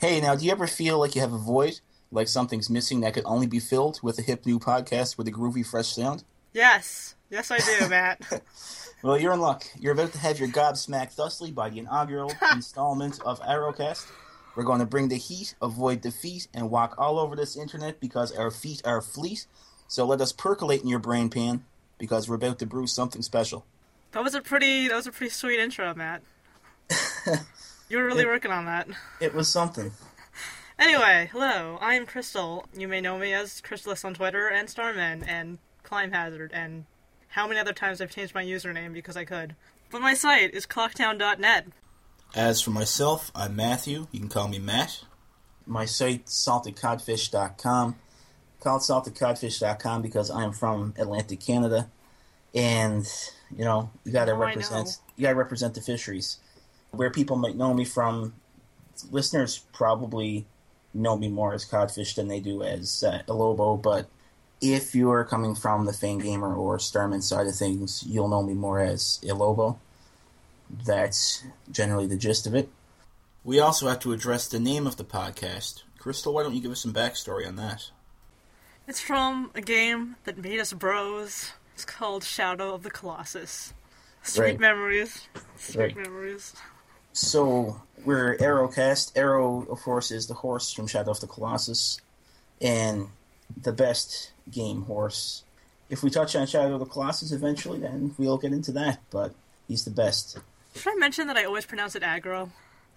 Hey, now, do you ever feel like you have a void? Like something's missing that could only be filled with a hip new podcast with a groovy, fresh sound? Yes. Yes, I do, Matt. Well, you're in luck. You're about to have your gobsmacked thusly by the inaugural installment of Arrowcast. We're going to bring the heat, avoid defeat, and walk all over this internet because our feet are fleet. So let us percolate in your brain pan because we're about to brew something special. That was a pretty sweet intro, Matt. You were really working on that. It was something. Anyway, hello, I'm Crystal. You may know me as Crystallis on Twitter, and Starman, and Climb Hazard, and how many other times I've changed my username because I could. But my site is clocktown.net. As for myself, I'm Matthew. You can call me Matt. My site, saltedcodfish.com. Call it saltedcodfish.com because I am from Atlantic Canada. And, you gotta represent the fisheries. Where people might know me from, listeners probably know me more as Codfish than they do as Ilobo, but if you're coming from the Fangamer or Starman side of things, you'll know me more as Ilobo. That's generally the gist of it. We also have to address the name of the podcast. Crystal, why don't you give us some backstory on that? It's from a game that made us bros. It's called Shadow of the Colossus. Sweet memories. Sweet memories. So, we're Arrowcast. Arrow, of course, is the horse from Shadow of the Colossus. And the best game horse. If we touch on Shadow of the Colossus eventually, then we'll get into that, but he's the best. Should I mention that I always pronounce it aggro?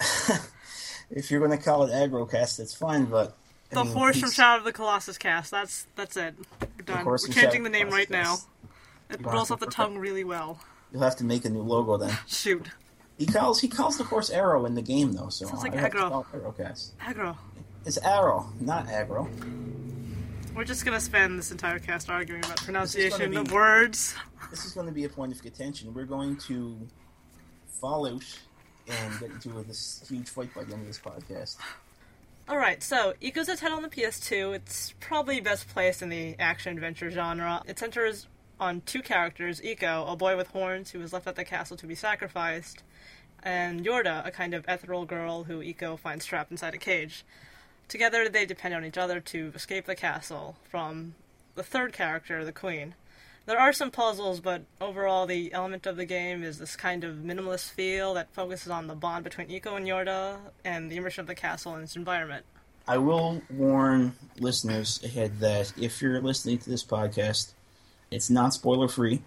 If you're going to call it Agrocast, that's fine, but... The horse from Shadow of the Colossus cast, that's it. We're done. We're changing the name right now. It rolls off the tongue really well. You'll have to make a new logo then. Shoot. He calls the horse Arrow in the game, though, so sounds like I have aggro. to call it Arrowcast. Aggro. It's Arrow, not aggro. We're just going to spend this entire cast arguing about pronunciation of words. This is going to be a point of contention. We're going to fall out and get into this huge fight by the end of this podcast. Alright, so Ico's a title on the PS2. It's probably best placed in the action-adventure genre. It centers on two characters, Ico, a boy with horns who was left at the castle to be sacrificed, and Yorda, a kind of ethereal girl who Ico finds trapped inside a cage. Together, they depend on each other to escape the castle from the third character, the Queen. There are some puzzles, but overall the element of the game is this kind of minimalist feel that focuses on the bond between Ico and Yorda and the immersion of the castle and its environment. I will warn listeners ahead that if you're listening to this podcast, it's not spoiler-free.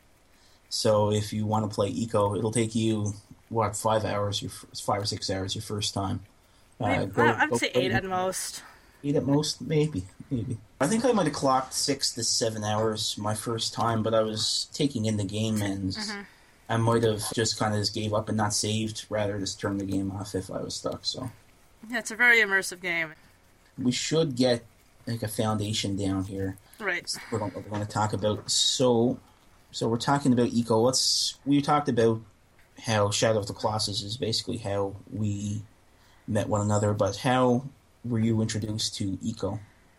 So if you want to play Ico, it'll take you, 5 hours, 5 or 6 hours your first time. I would say 8 at most. 8 at most? Maybe. I think I might have clocked 6 to 7 hours my first time, but I was taking in the game, and I might have just kind of gave up and not saved, rather just turned the game off if I was stuck, so... Yeah, it's a very immersive game. We should get, a foundation down here. Right. We're going to talk about. So we're talking about Ico. We talked about how Shadow of the Colossus is basically how we met one another, but how were you introduced to Ico?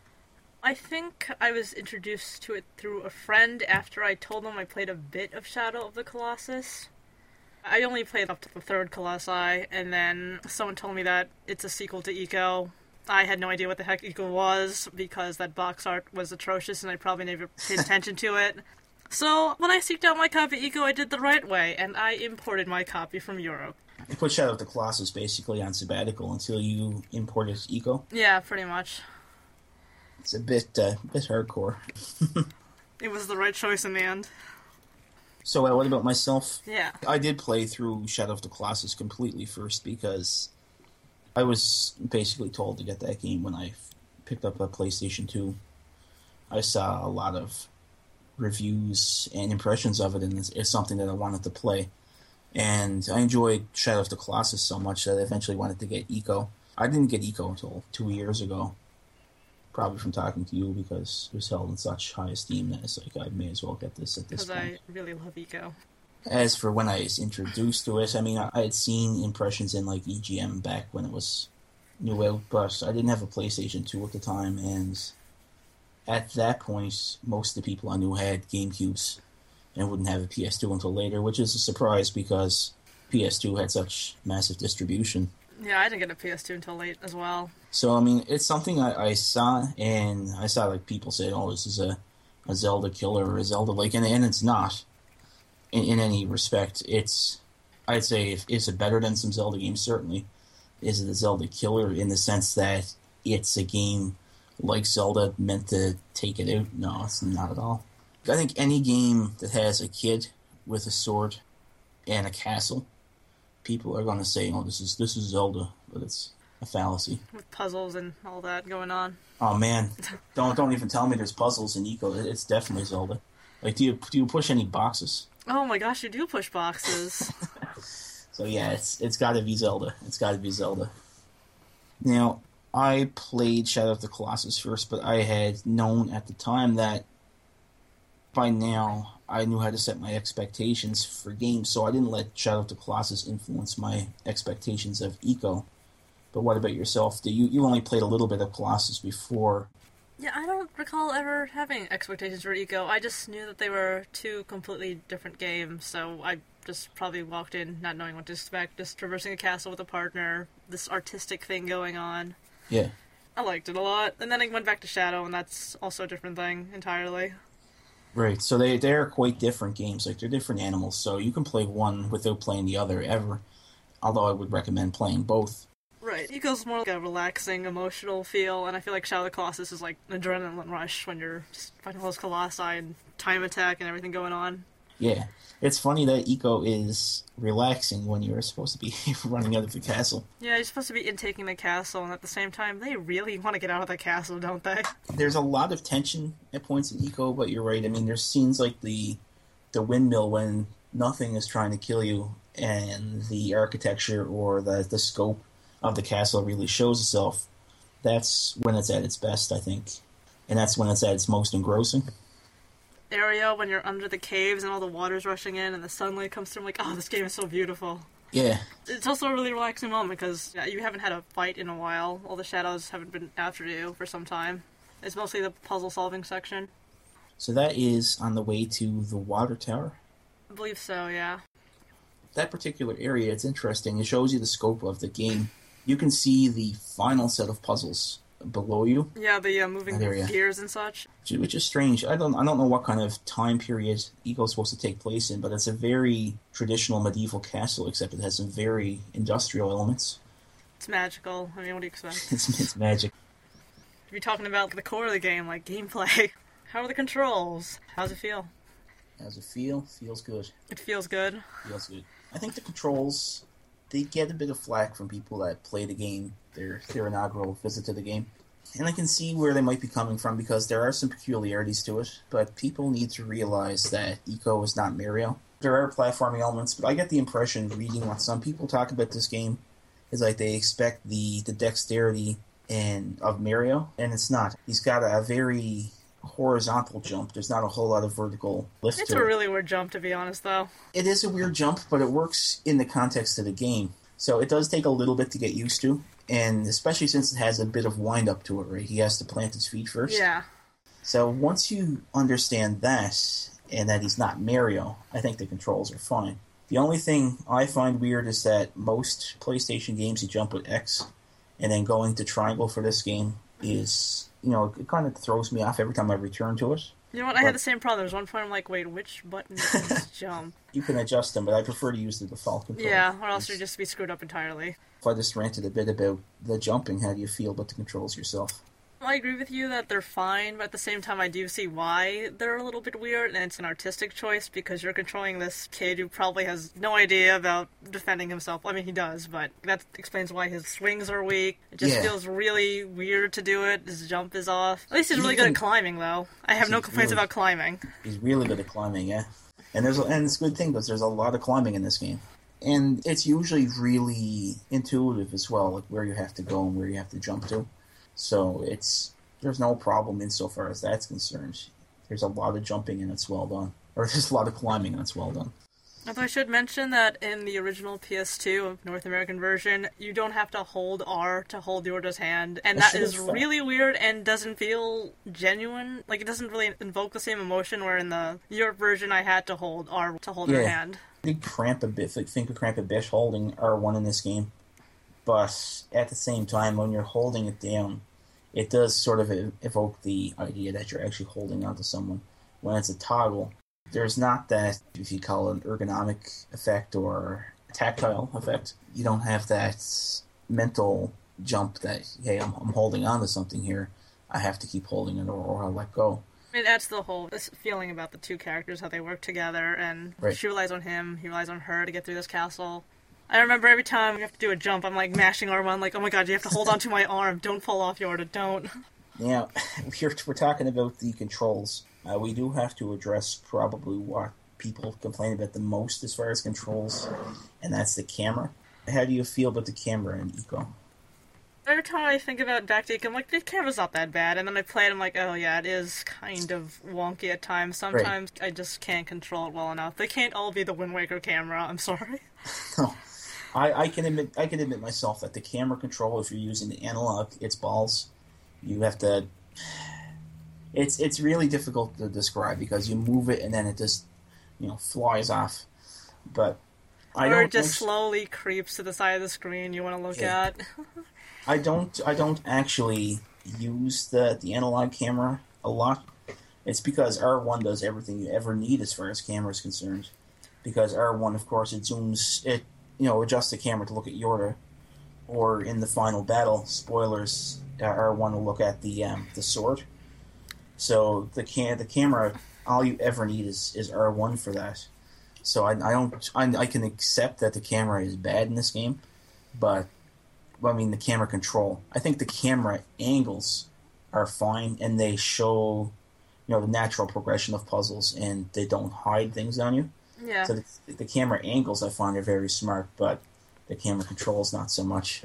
I think I was introduced to it through a friend after I told them I played a bit of Shadow of the Colossus. I only played up to the third Colossi, and then someone told me that it's a sequel to Ico. I had no idea what the heck Ico was, because that box art was atrocious and I probably never paid attention to it. So, when I seeked out my copy of Ico, I did the right way, and I imported my copy from Europe. You put Shadow of the Colossus basically on sabbatical until you imported Ico? Yeah, pretty much. It's a bit hardcore. It was the right choice in the end. So, what about myself? Yeah. I did play through Shadow of the Colossus completely first because I was basically told to get that game when I picked up a PlayStation 2. I saw a lot of reviews and impressions of it, and it's something that I wanted to play. And I enjoyed Shadow of the Colossus so much that I eventually wanted to get Ico. I didn't get Ico until 2 years ago. Probably from talking to you, because it was held in such high esteem that it's like I may as well get this at this point. Because I really love Ico. As for when I was introduced to it, I mean, I had seen impressions in like EGM back when it was new out, but I didn't have a PlayStation 2 at the time, and at that point, most of the people I knew had GameCubes and wouldn't have a PS2 until later, which is a surprise because PS2 had such massive distribution. Yeah, I didn't get a PS2 until late as well. So, I mean, it's something I saw, and I saw, like, people say, oh, this is a Zelda killer or a Zelda-like, and it's not, in any respect. I'd say, is it better than some Zelda games? Certainly. Is it a Zelda killer in the sense that it's a game like Zelda meant to take it out? No, it's not at all. I think any game that has a kid with a sword and a castle, people are going to say, oh, this is Zelda, but it's a fallacy. With puzzles and all that going on. Oh man, don't even tell me there's puzzles in Ico. It's definitely Zelda. Like, do you push any boxes? Oh my gosh, you do push boxes. So yeah, it's got to be Zelda. It's got to be Zelda. Now, I played Shadow of the Colossus first, but I had known at the time that by now I knew how to set my expectations for games, so I didn't let Shadow of the Colossus influence my expectations of Ico. But what about yourself? You only played a little bit of Colossus before? Yeah, I don't recall ever having expectations for Ico. I just knew that they were two completely different games, so I just probably walked in not knowing what to expect, just traversing a castle with a partner, this artistic thing going on. Yeah. I liked it a lot. And then I went back to Shadow, and that's also a different thing entirely. Right, so they're quite different games. Like, they're different animals, so you can play one without playing the other ever. Although I would recommend playing both. Right, Ico's more like a relaxing, emotional feel, and I feel like Shadow of the Colossus is like an adrenaline rush when you're just fighting all those colossi and time attack and everything going on. Yeah, it's funny that Ico is relaxing when you're supposed to be running out of the castle. Yeah, you're supposed to be intaking the castle, and at the same time, they really want to get out of the castle, don't they? There's a lot of tension at points in Ico, but you're right. I mean, there's scenes like the windmill when nothing is trying to kill you, and the architecture or the scope of the castle really shows itself. That's when it's at its best, I think. And that's when it's at its most engrossing. Area when you're under the caves and all the water's rushing in and the sunlight comes through, I'm like, oh, this game is so beautiful. Yeah. It's also a really relaxing moment because you haven't had a fight in a while. All the shadows haven't been after you for some time. It's mostly the puzzle-solving section. So that is on the way to the water tower? I believe so, yeah. That particular area, it's interesting. It shows you the scope of the game. You can see the final set of puzzles below you. Yeah, the moving gears and such. Which is strange. I don't know what kind of time period Ico's supposed to take place in, but it's a very traditional medieval castle, except it has some very industrial elements. It's magical. I mean, what do you expect? It's magic. If you're talking about the core of the game, like gameplay, how are the controls? How's it feel? How's it feel? Feels good. It feels good. Feels good. I think the controls, they get a bit of flack from people that play the game, their inaugural visit to the game. And I can see where they might be coming from because there are some peculiarities to it, but people need to realize that Ico is not Mario. There are platforming elements, but I get the impression, reading what some people talk about this game, is like they expect the dexterity of Mario, and it's not. He's got a very horizontal jump. There's not a whole lot of vertical lift to it. It's a really weird jump, to be honest, though. It is a weird jump, but it works in the context of the game. So it does take a little bit to get used to, and especially since it has a bit of wind-up to it, right? He has to plant his feet first. Yeah. So once you understand that, and that he's not Mario, I think the controls are fine. The only thing I find weird is that most PlayStation games you jump with X, and then going to triangle for this game is, it kind of throws me off every time I return to it. You know what? I had the same problem. There's one point I'm like, wait, which button is jump? You can adjust them, but I prefer to use the default control. Yeah, or else you'd just be screwed up entirely. If I just ranted a bit about the jumping, how do you feel about the controls yourself? I agree with you that they're fine, but at the same time I do see why they're a little bit weird, and it's an artistic choice because you're controlling this kid who probably has no idea about defending himself. I mean, he does, but that explains why his swings are weak. It just feels really weird to do it. His jump is off. At least he's really good at climbing, though. I have no complaints about climbing. He's really good at climbing, yeah. And it's a good thing because there's a lot of climbing in this game. And it's usually really intuitive as well, like where you have to go and where you have to jump to. So there's no problem insofar as that's concerned. There's a lot of jumping and it's well done. Or there's a lot of climbing and it's well done. Although I should mention that in the original PS2 North American version, you don't have to hold R to hold Yorda's hand, and that is really weird and doesn't feel genuine. Like, it doesn't really invoke the same emotion, where in the Europe version I had to hold R to hold her hand. I did cramp a bit, think of cramp a bit holding R1 in this game. but at the same time, when you're holding it down, it does sort of evoke the idea that you're actually holding onto someone. When it's a toggle, there's not that, if you call it an ergonomic effect or tactile effect. You don't have that mental jump that, hey, I'm holding on to something here. I have to keep holding it or I'll let go. It adds to the whole this feeling about the two characters, how they work together, and right. She relies on him, he relies on her to get through this castle. I remember every time you have to do a jump, I'm like mashing R1, like, oh my god, you have to hold onto my arm, don't fall off, Yorda, don't. Now, we're talking about the controls. We do have to address probably what people complain about the most as far as controls, and that's the camera. How do you feel about the camera in Ico? Every time I think about back to Ico, I'm like, the camera's not that bad, and then I play it, I'm like, oh yeah, it is kind of wonky at times. Sometimes right. I just can't control it well enough. They can't all be the Wind Waker camera, I'm sorry. No. I can admit myself that the camera control, if you're using the analog, it's balls. You have to... It's really difficult to describe because you move it and then it just, flies off. But or it just slowly creeps to the side of the screen you want to look at. I don't actually use the analog camera a lot. It's because R1 does everything you ever need as far as camera is concerned. Because R1, of course, it zooms, it adjusts the camera to look at Yorda. Or in the final battle, spoilers, R1 will look at the sword. So the camera, all you ever need is R1 for that. So I can accept that the camera is bad in this game, but the camera control. I think the camera angles are fine, and they show, the natural progression of puzzles, and they don't hide things on you. Yeah. So the camera angles I find are very smart, but the camera controls not so much.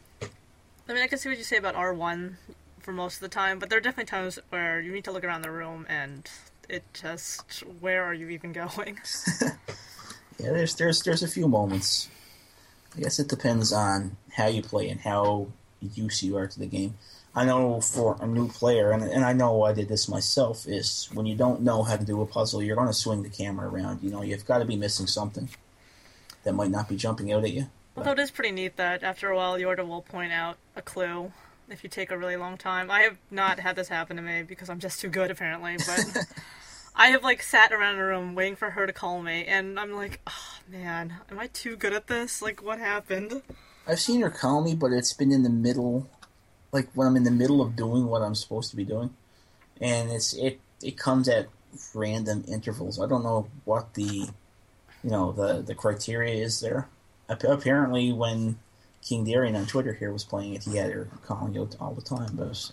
I can see what you say about R1 for most of the time, but there are definitely times where you need to look around the room and it just, where are you even going? Yeah, there's a few moments. I guess it depends on how you play and how used you are to the game. I know for a new player, and I know I did this myself, is when you don't know how to do a puzzle, you're going to swing the camera around. You've got to be missing something that might not be jumping out at you. Although it is pretty neat that after a while Yorda will point out a clue if you take a really long time. I have not had this happen to me because I'm just too good apparently, but I have sat around a room waiting for her to call me, and I'm like, oh man, am I too good at this? What happened? I've seen her call me, but it's been in the middle, when I'm in the middle of doing what I'm supposed to be doing, and it comes at random intervals. I don't know what the criteria is there. Apparently, when King Darien on Twitter here was playing it, he had her calling out all the time, but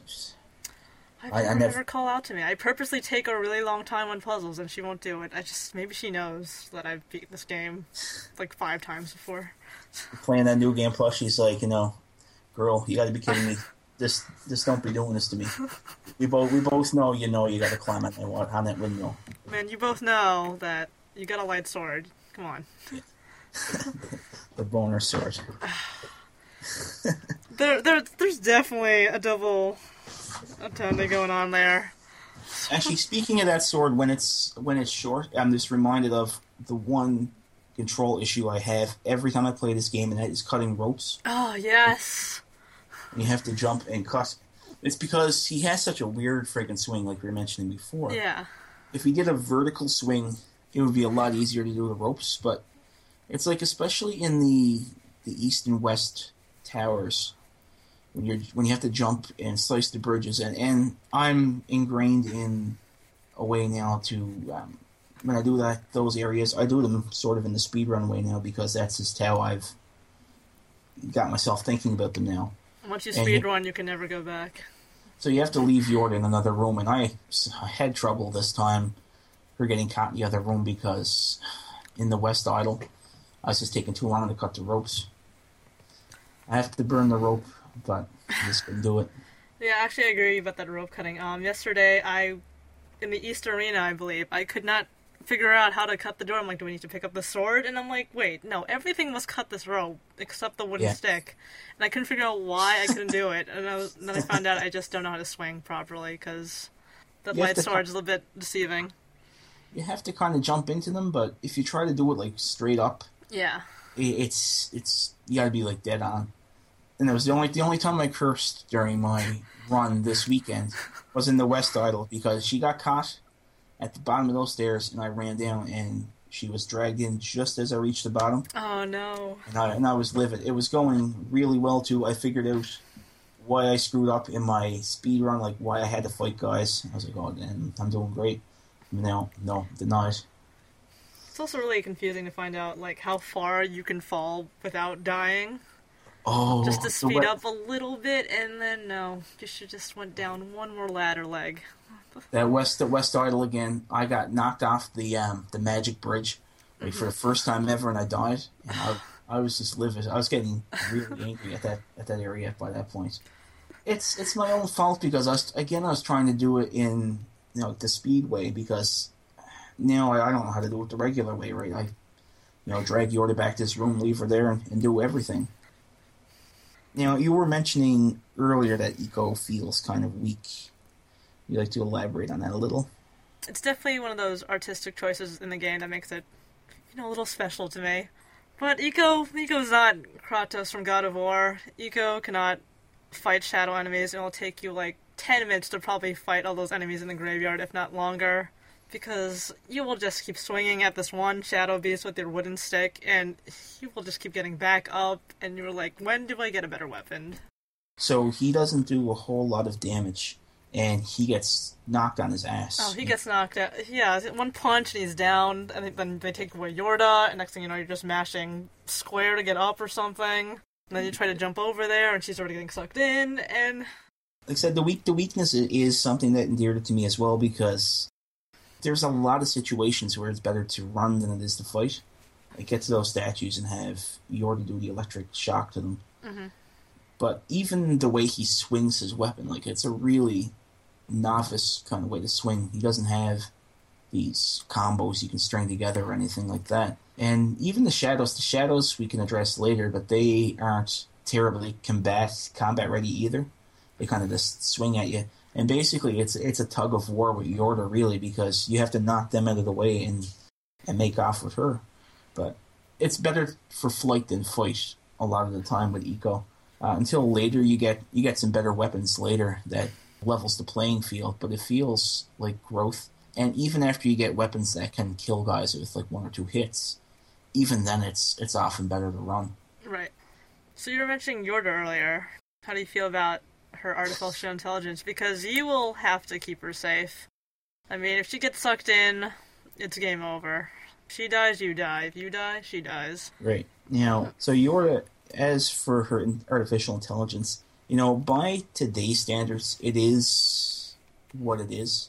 I never call out to me. I purposely take a really long time on puzzles, and she won't do it. Maybe she knows that I've beaten this game 5 times before. Playing that New Game Plus, she's like, girl, you got to be kidding me. Just don't be doing this to me. We both know you got to climb on that windmill. Man, you both know that you got a light sword. Come on. Yeah. The boner sword. There's definitely a double attending going on there. Actually, speaking of that sword, when it's short, I'm just reminded of the one control issue I have every time I play this game, and that is cutting ropes. Oh, yes. And you have to jump and cut. It's because he has such a weird friggin' swing, like we were mentioning before. Yeah. If he did a vertical swing, it would be a lot easier to do the ropes, but it's especially in the east and west towers, when you have to jump and slice the bridges, and I'm ingrained in a way now to when I do those areas, I do them sort of in the speedrun way now, because that's just how I've got myself thinking about them now. Once you speedrun, you can never go back. So you have to leave Yorda in another room, and I had trouble this time her getting caught in the other room, because in the West Idol, I was just taking too long to cut the ropes. I have to burn the rope, but I just couldn't do it. Yeah, actually I agree about that rope cutting. Yesterday, in the East Arena, I believe, I could not figure out how to cut the door. I'm like, do we need to pick up the sword? And I'm like, wait, no, everything must cut this rope except the wooden stick. And I couldn't figure out why I couldn't do it. And then I found out I just don't know how to swing properly, because the light sword is a little bit deceiving. You have to kind of jump into them, but if you try to do it straight up, yeah, it's you gotta be dead on. And it was the only time I cursed during my run this weekend was in the West Idol, because she got caught at the bottom of those stairs, and I ran down, and she was dragged in just as I reached the bottom. Oh, no. And I was livid. It was going really well, too. I figured out why I screwed up in my speed run, like why I had to fight guys. I was like, oh, damn, I'm doing great. No, denied. It's also really confusing to find out, like, how far you can fall without dying. Oh, just to speed up a little bit, and then no, you should just went down one more ladder leg. The West Idol again. I got knocked off the magic bridge for the first time ever, and I died. And I was just livid. I was getting really angry at that area by that point. It's my own fault, because I was trying to do it in the speed way, because now I don't know how to do it the regular way, right? I drag Yorda back to this room, leave her there, and do everything. You were mentioning earlier that Eco feels kind of weak. You'd like to elaborate on that a little? It's definitely one of those artistic choices in the game that makes it, a little special to me. But Eco's not Kratos from God of War. Eco cannot fight shadow enemies. It'll take you like 10 minutes to probably fight all those enemies in the graveyard, if not longer. Because you will just keep swinging at this one shadow beast with your wooden stick, and you will just keep getting back up, and you're like, when do I get a better weapon? So he doesn't do a whole lot of damage, and he gets knocked on his ass. Oh, he gets knocked out. Yeah, one punch and he's down, and then they take away Yorda, and next thing you know, you're just mashing square to get up or something. And then you try to jump over there, and she's already getting sucked in, and... Like I said, the weakness is something that endeared it to me as well, because there's a lot of situations where it's better to run than it is to fight. Like, get to those statues and have Yorda do the electric shock to them. Mm-hmm. But even the way he swings his weapon, like, it's a really novice kind of way to swing. He doesn't have these combos you can string together or anything like that. And even the shadows we can address later, but they aren't terribly combat ready either. They kind of just swing at you. And basically it's a tug of war with Yorda, really, because you have to knock them out of the way and make off with her. But it's better for flight than fight a lot of the time with Eco. Until later you get some better weapons later that levels the playing field, but it feels like growth. And even after you get weapons that can kill guys with like 1 or 2 hits, even then it's often better to run. Right. So you were mentioning Yorda earlier. How do you feel about her artificial intelligence? Because you will have to keep her safe. I mean, if she gets sucked in, it's game over. If she dies, you die. If you die, she dies. Right. So Yorda, as for her artificial intelligence, by today's standards, it is what it is.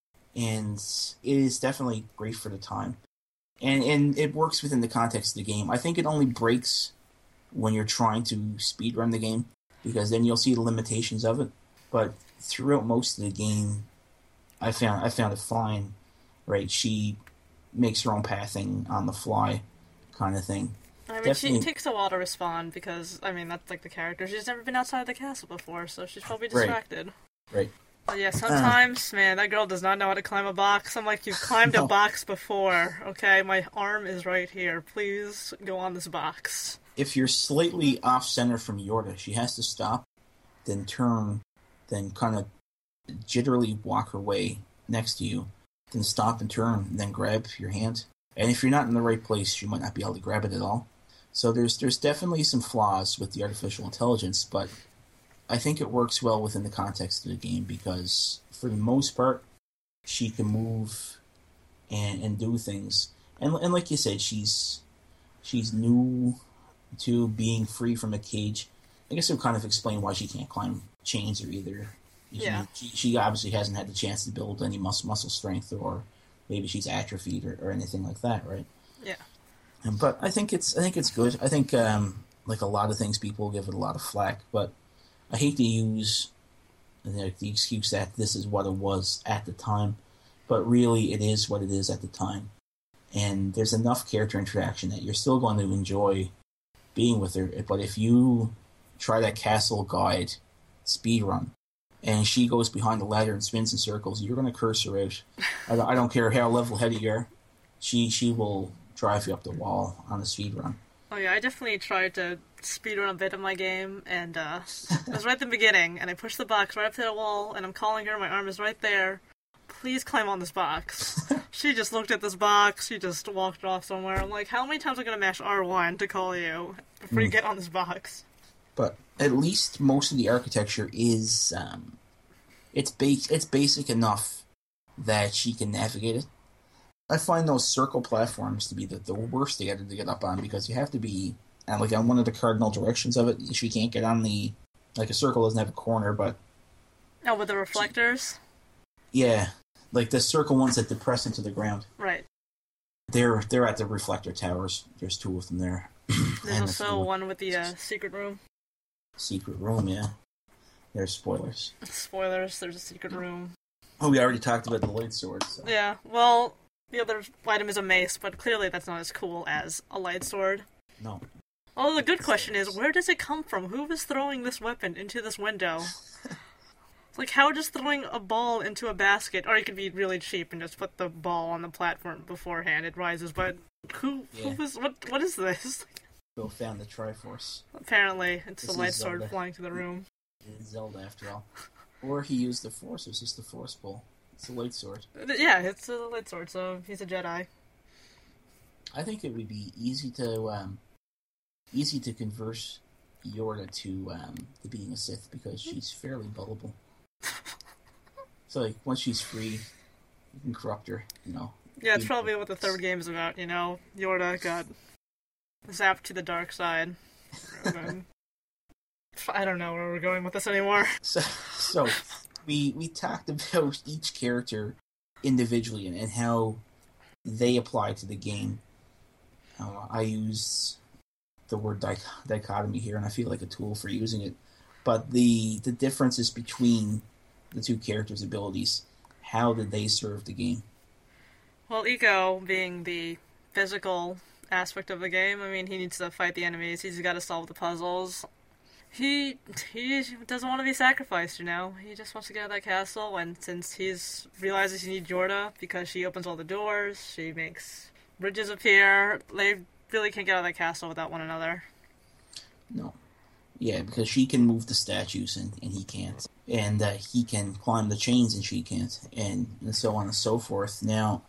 And it is definitely great for the time. And it works within the context of the game. I think it only breaks when you're trying to speedrun the game, because then you'll see the limitations of it. But throughout most of the game, I found it fine. Right? She makes her own pathing on the fly, kind of thing. I mean, she takes a while to respond because, that's like the character. She's never been outside the castle before, so she's probably distracted. Right. But yeah, sometimes, man, that girl does not know how to climb a box. I'm like, you've climbed a box before, okay? My arm is right here. Please go on this box. If you're slightly off-center from Yorda, she has to stop, then turn, then kind of jitterily walk her way next to you, then stop and turn, and then grab your hand. And if you're not in the right place, you might not be able to grab it at all. So there's definitely some flaws with the artificial intelligence, but I think it works well within the context of the game, because for the most part, she can move and do things. And like you said, she's new to being free from a cage. I guess it would kind of explain why she can't climb chains or either. Yeah. She obviously hasn't had the chance to build any muscle strength, or maybe she's atrophied or anything like that, right? Yeah. But I think it's good. I think like a lot of things, people give it a lot of flack, but I hate to use the excuse that this is what it was at the time, but really it is what it is at the time. And there's enough character interaction that you're still going to enjoy being with her. But if you try that castle guide speedrun, and she goes behind the ladder and spins in circles, you're going to curse her out. I don't care how level-headed you are. She will drive you up the wall on a speedrun. Oh yeah, I definitely tried to speedrun a bit of my game, and it was right at the beginning, and I pushed the box right up to the wall, and I'm calling her, my arm is right there. Please climb on this box. She just looked at this box, she just walked off somewhere. I'm like, how many times am I going to mash R1 to call you before you get on this box? But at least most of the architecture is, it's basic enough that she can navigate it. I find those circle platforms to be the worst to get up on, because you have to be on one of the cardinal directions of it. She can't get on a circle doesn't have a corner, but... Oh, with the reflectors? Yeah, like the circle ones that depress into the ground. Right. They're at the reflector towers. There's 2 of them there. There's also one with the secret room. Secret room, yeah. There's spoilers. Spoilers, there's a secret room. Oh, we already talked about the light sword. So. Yeah, well... The other item is a mace, but clearly that's not as cool as a light sword. No. Although the good question is, where does it come from? Who was throwing this weapon into this window? It's like, how just throwing a ball into a basket, or you could be really cheap and just put the ball on the platform beforehand, it rises, but who was, what is this? Bill found the Triforce. Apparently, it's the light sword flying through the room. It's Zelda, after all. Or he used the Force, it was just the Force ball. It's a light sword. Yeah, it's a light sword, so he's a Jedi. I think it would be easy to convert Yorda to being a Sith, because she's fairly gullible. So like once she's free, you can corrupt her. Yeah, it's probably what the third game is about. Yorda got zapped to the dark side. I don't know where we're going with this anymore. So we talked about each character individually and how they apply to the game. I use the word dichotomy here, and I feel like a tool for using it. But the differences between the 2 characters' abilities, how did they serve the game? Well, Eiko, being the physical aspect of the game, I mean, he needs to fight the enemies, he's got to solve the puzzles. He doesn't want to be sacrificed, He just wants to get out of that castle, and since he's realizes he needs Yorda because she opens all the doors, she makes bridges appear, they really can't get out of that castle without one another. No. Yeah, because she can move the statues and he can't. And he can climb the chains and she can't, and so on and so forth. Now,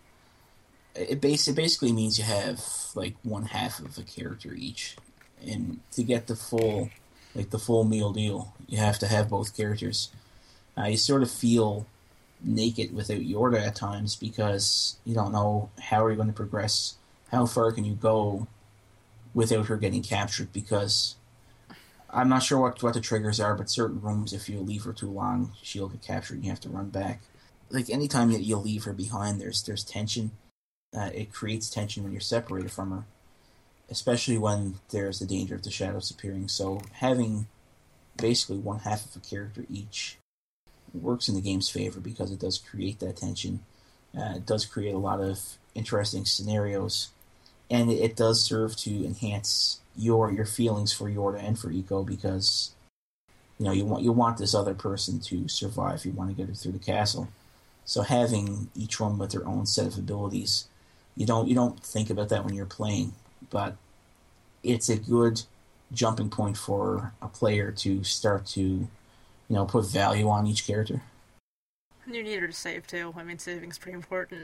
it basically means you have, one half of a character each. And to get the full meal deal, you have to have both characters. You sort of feel naked without Yorda at times, because you don't know how are you going to progress, how far can you go without her getting captured, because I'm not sure what the triggers are, but certain rooms, if you leave her too long, she'll get captured and you have to run back. Anytime that you leave her behind, there's tension. It creates tension when you're separated from her, especially when there's the danger of the shadows appearing. So having basically one half of a character each works in the game's favor, because it does create that tension. It does create a lot of interesting scenarios, and it does serve to enhance your feelings for Yorda and for Eiko, because you want this other person to survive. You want to get her through the castle. So having each one with their own set of abilities, you don't think about that when you're playing, but it's a good jumping point for a player to start to put value on each character. And you need her to save too. I mean, saving's pretty important.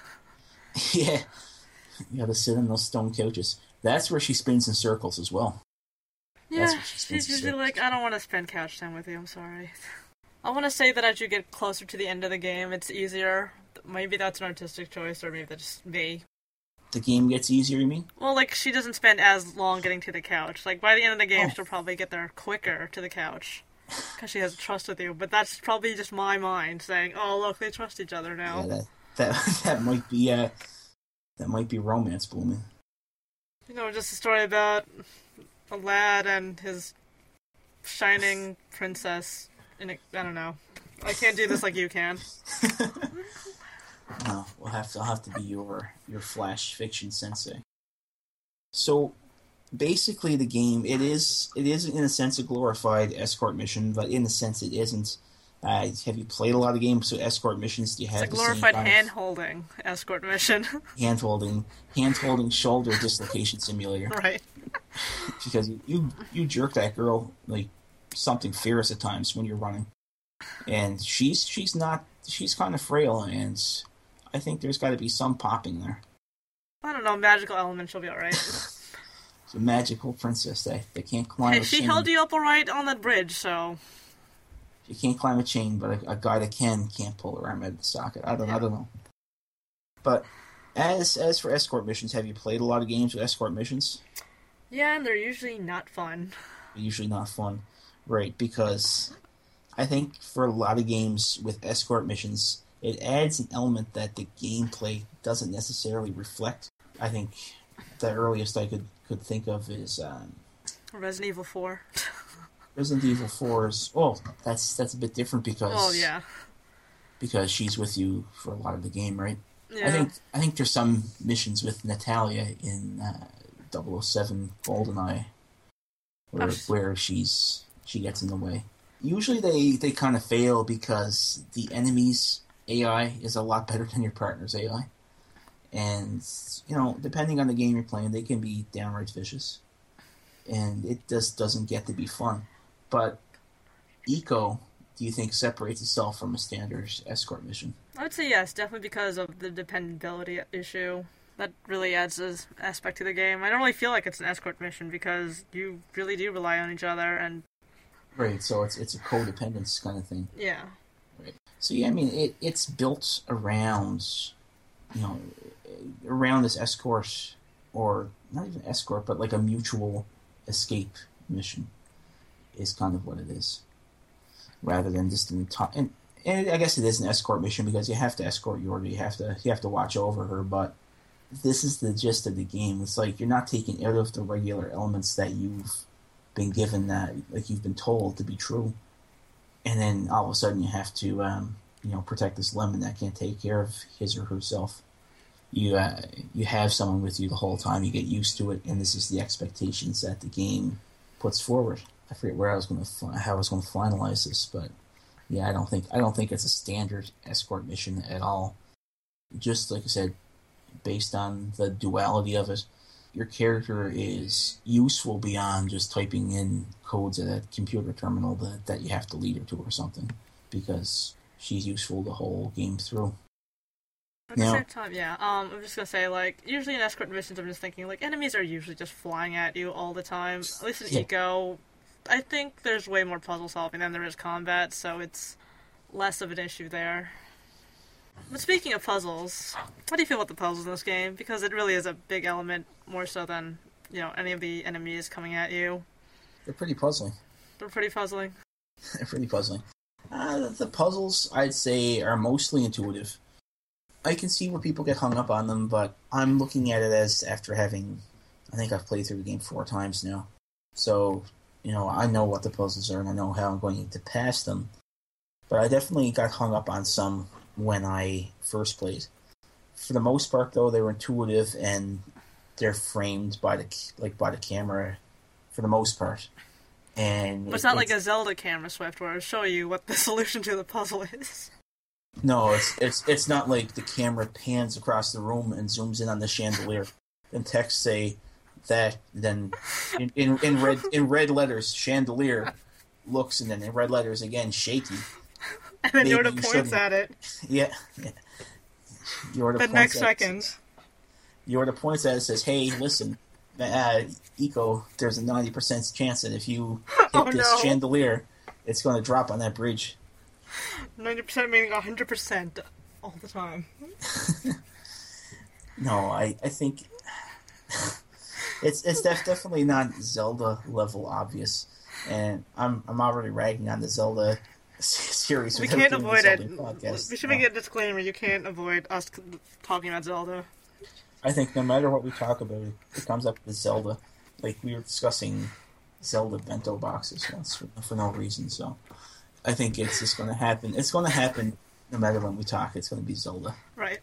Yeah. You gotta sit on those stone couches. That's where she spins in circles as well. Yeah, she's usually like, I don't want to spend couch time with you, I'm sorry. I want to say that as you get closer to the end of the game, it's easier. Maybe that's an artistic choice, or maybe that's just me. The game gets easier, you mean? Well, she doesn't spend as long getting to the couch. By the end of the game, she'll probably get there quicker to the couch. Because she has trust with you, but that's probably just my mind saying, "Oh, look, they trust each other now." Yeah, that might be romance blooming. Just a story about a lad and his shining princess. I don't know. I can't do this like you can. No, I'll have to be your flash fiction sensei. So, basically, the game it is in a sense a glorified escort mission, but in a sense it isn't. Have you played a lot of games with escort missions? Do you have it's a glorified hand-holding escort mission. hand-holding shoulder dislocation simulator. Right. because you jerk that girl like something fierce at times when you're running, and she's kind of frail, and I think there's got to be some popping there. I don't know, magical element, she'll be alright. It's a magical princess that can't climb a chain. She held you up alright on that bridge, so... She can't climb a chain, but a guy that can't pull her arm out of the socket. I don't know. But as for escort missions, have you played a lot of games with escort missions? Yeah, and they're usually not fun. Usually not fun. Right, because I think for a lot of games with escort missions, it adds an element that the gameplay doesn't necessarily reflect. I think the earliest I could think of is Resident Evil 4. Resident Evil 4's... Oh, that's a bit different because... Oh, yeah. Because she's with you for a lot of the game, right? Yeah. I think there's some missions with Natalia in 007 GoldenEye where she gets in the way. Usually they kind of fail because the enemy's AI is a lot better than your partner's AI. And, depending on the game you're playing, they can be downright vicious. And it just doesn't get to be fun. But Ico, do you think, separates itself from a standard escort mission? I would say yes, definitely because of the dependability issue. That really adds an aspect to the game. I don't really feel like it's an escort mission because you really do rely on each other and... Right, so it's a codependence kind of thing. Yeah. Right. So yeah, I mean, it's built around, around this escort, or not even escort, but like a mutual escape mission is kind of what it is, rather than just and I guess it is an escort mission because you have to escort Yorda, you have to watch over her, but this is the gist of the game. It's like you're not taking out of the regular elements that you've been given, that like you've been told to be true, and then all of a sudden you have to protect this lemon that can't take care of his or herself. You have someone with you the whole time. You get used to it, and this is the expectations that the game puts forward. I forget how I was going to finalize this, but yeah, I don't think it's a standard escort mission at all. Just like I said, based on the duality of it, your character is useful beyond just typing in codes at a computer terminal that you have to lead her to or something, because she's useful the whole game through. At the same time, yeah, I'm just gonna say, like, usually in escort missions, I'm just thinking, like, enemies are usually just flying at you all the time. At least in Ico, I think there's way more puzzle solving than there is combat, so it's less of an issue there. But speaking of puzzles, how do you feel about the puzzles in this game? Because it really is a big element, more so than, any of the enemies coming at you. They're pretty puzzling. They're pretty puzzling. They're pretty puzzling. The puzzles, I'd say, are mostly intuitive. I can see where people get hung up on them, but I'm looking at it as after having... I think I've played through the game 4 times now. So, I know what the puzzles are, and I know how I'm going to pass them. But I definitely got hung up on some when I first played. For the most part, though, they were intuitive, and they're framed by the camera for the most part. And but it's not like a Zelda camera swift where it'll show you what the solution to the puzzle is. No, it's not like the camera pans across the room and zooms in on the chandelier, and text say that, then in red letters, chandelier, looks, and then in red letters again, shaky. And then Yorda points at it. Yeah. Yorda the next second. Yorda points at it and says, "Hey, listen, Ico, there's a 90% chance that if you hit this chandelier, it's going to drop on that bridge." 90% meaning 100% all the time. No, I think it's definitely not Zelda level obvious, and I'm already ragging on the Zelda series. We can't avoid it. We should make a disclaimer. You can't avoid us talking about Zelda. I think no matter what we talk about, it comes up with Zelda. Like, we were discussing Zelda bento boxes once for no reason, so I think it's just going to happen. It's going to happen no matter when we talk. It's going to be Zelda. Right.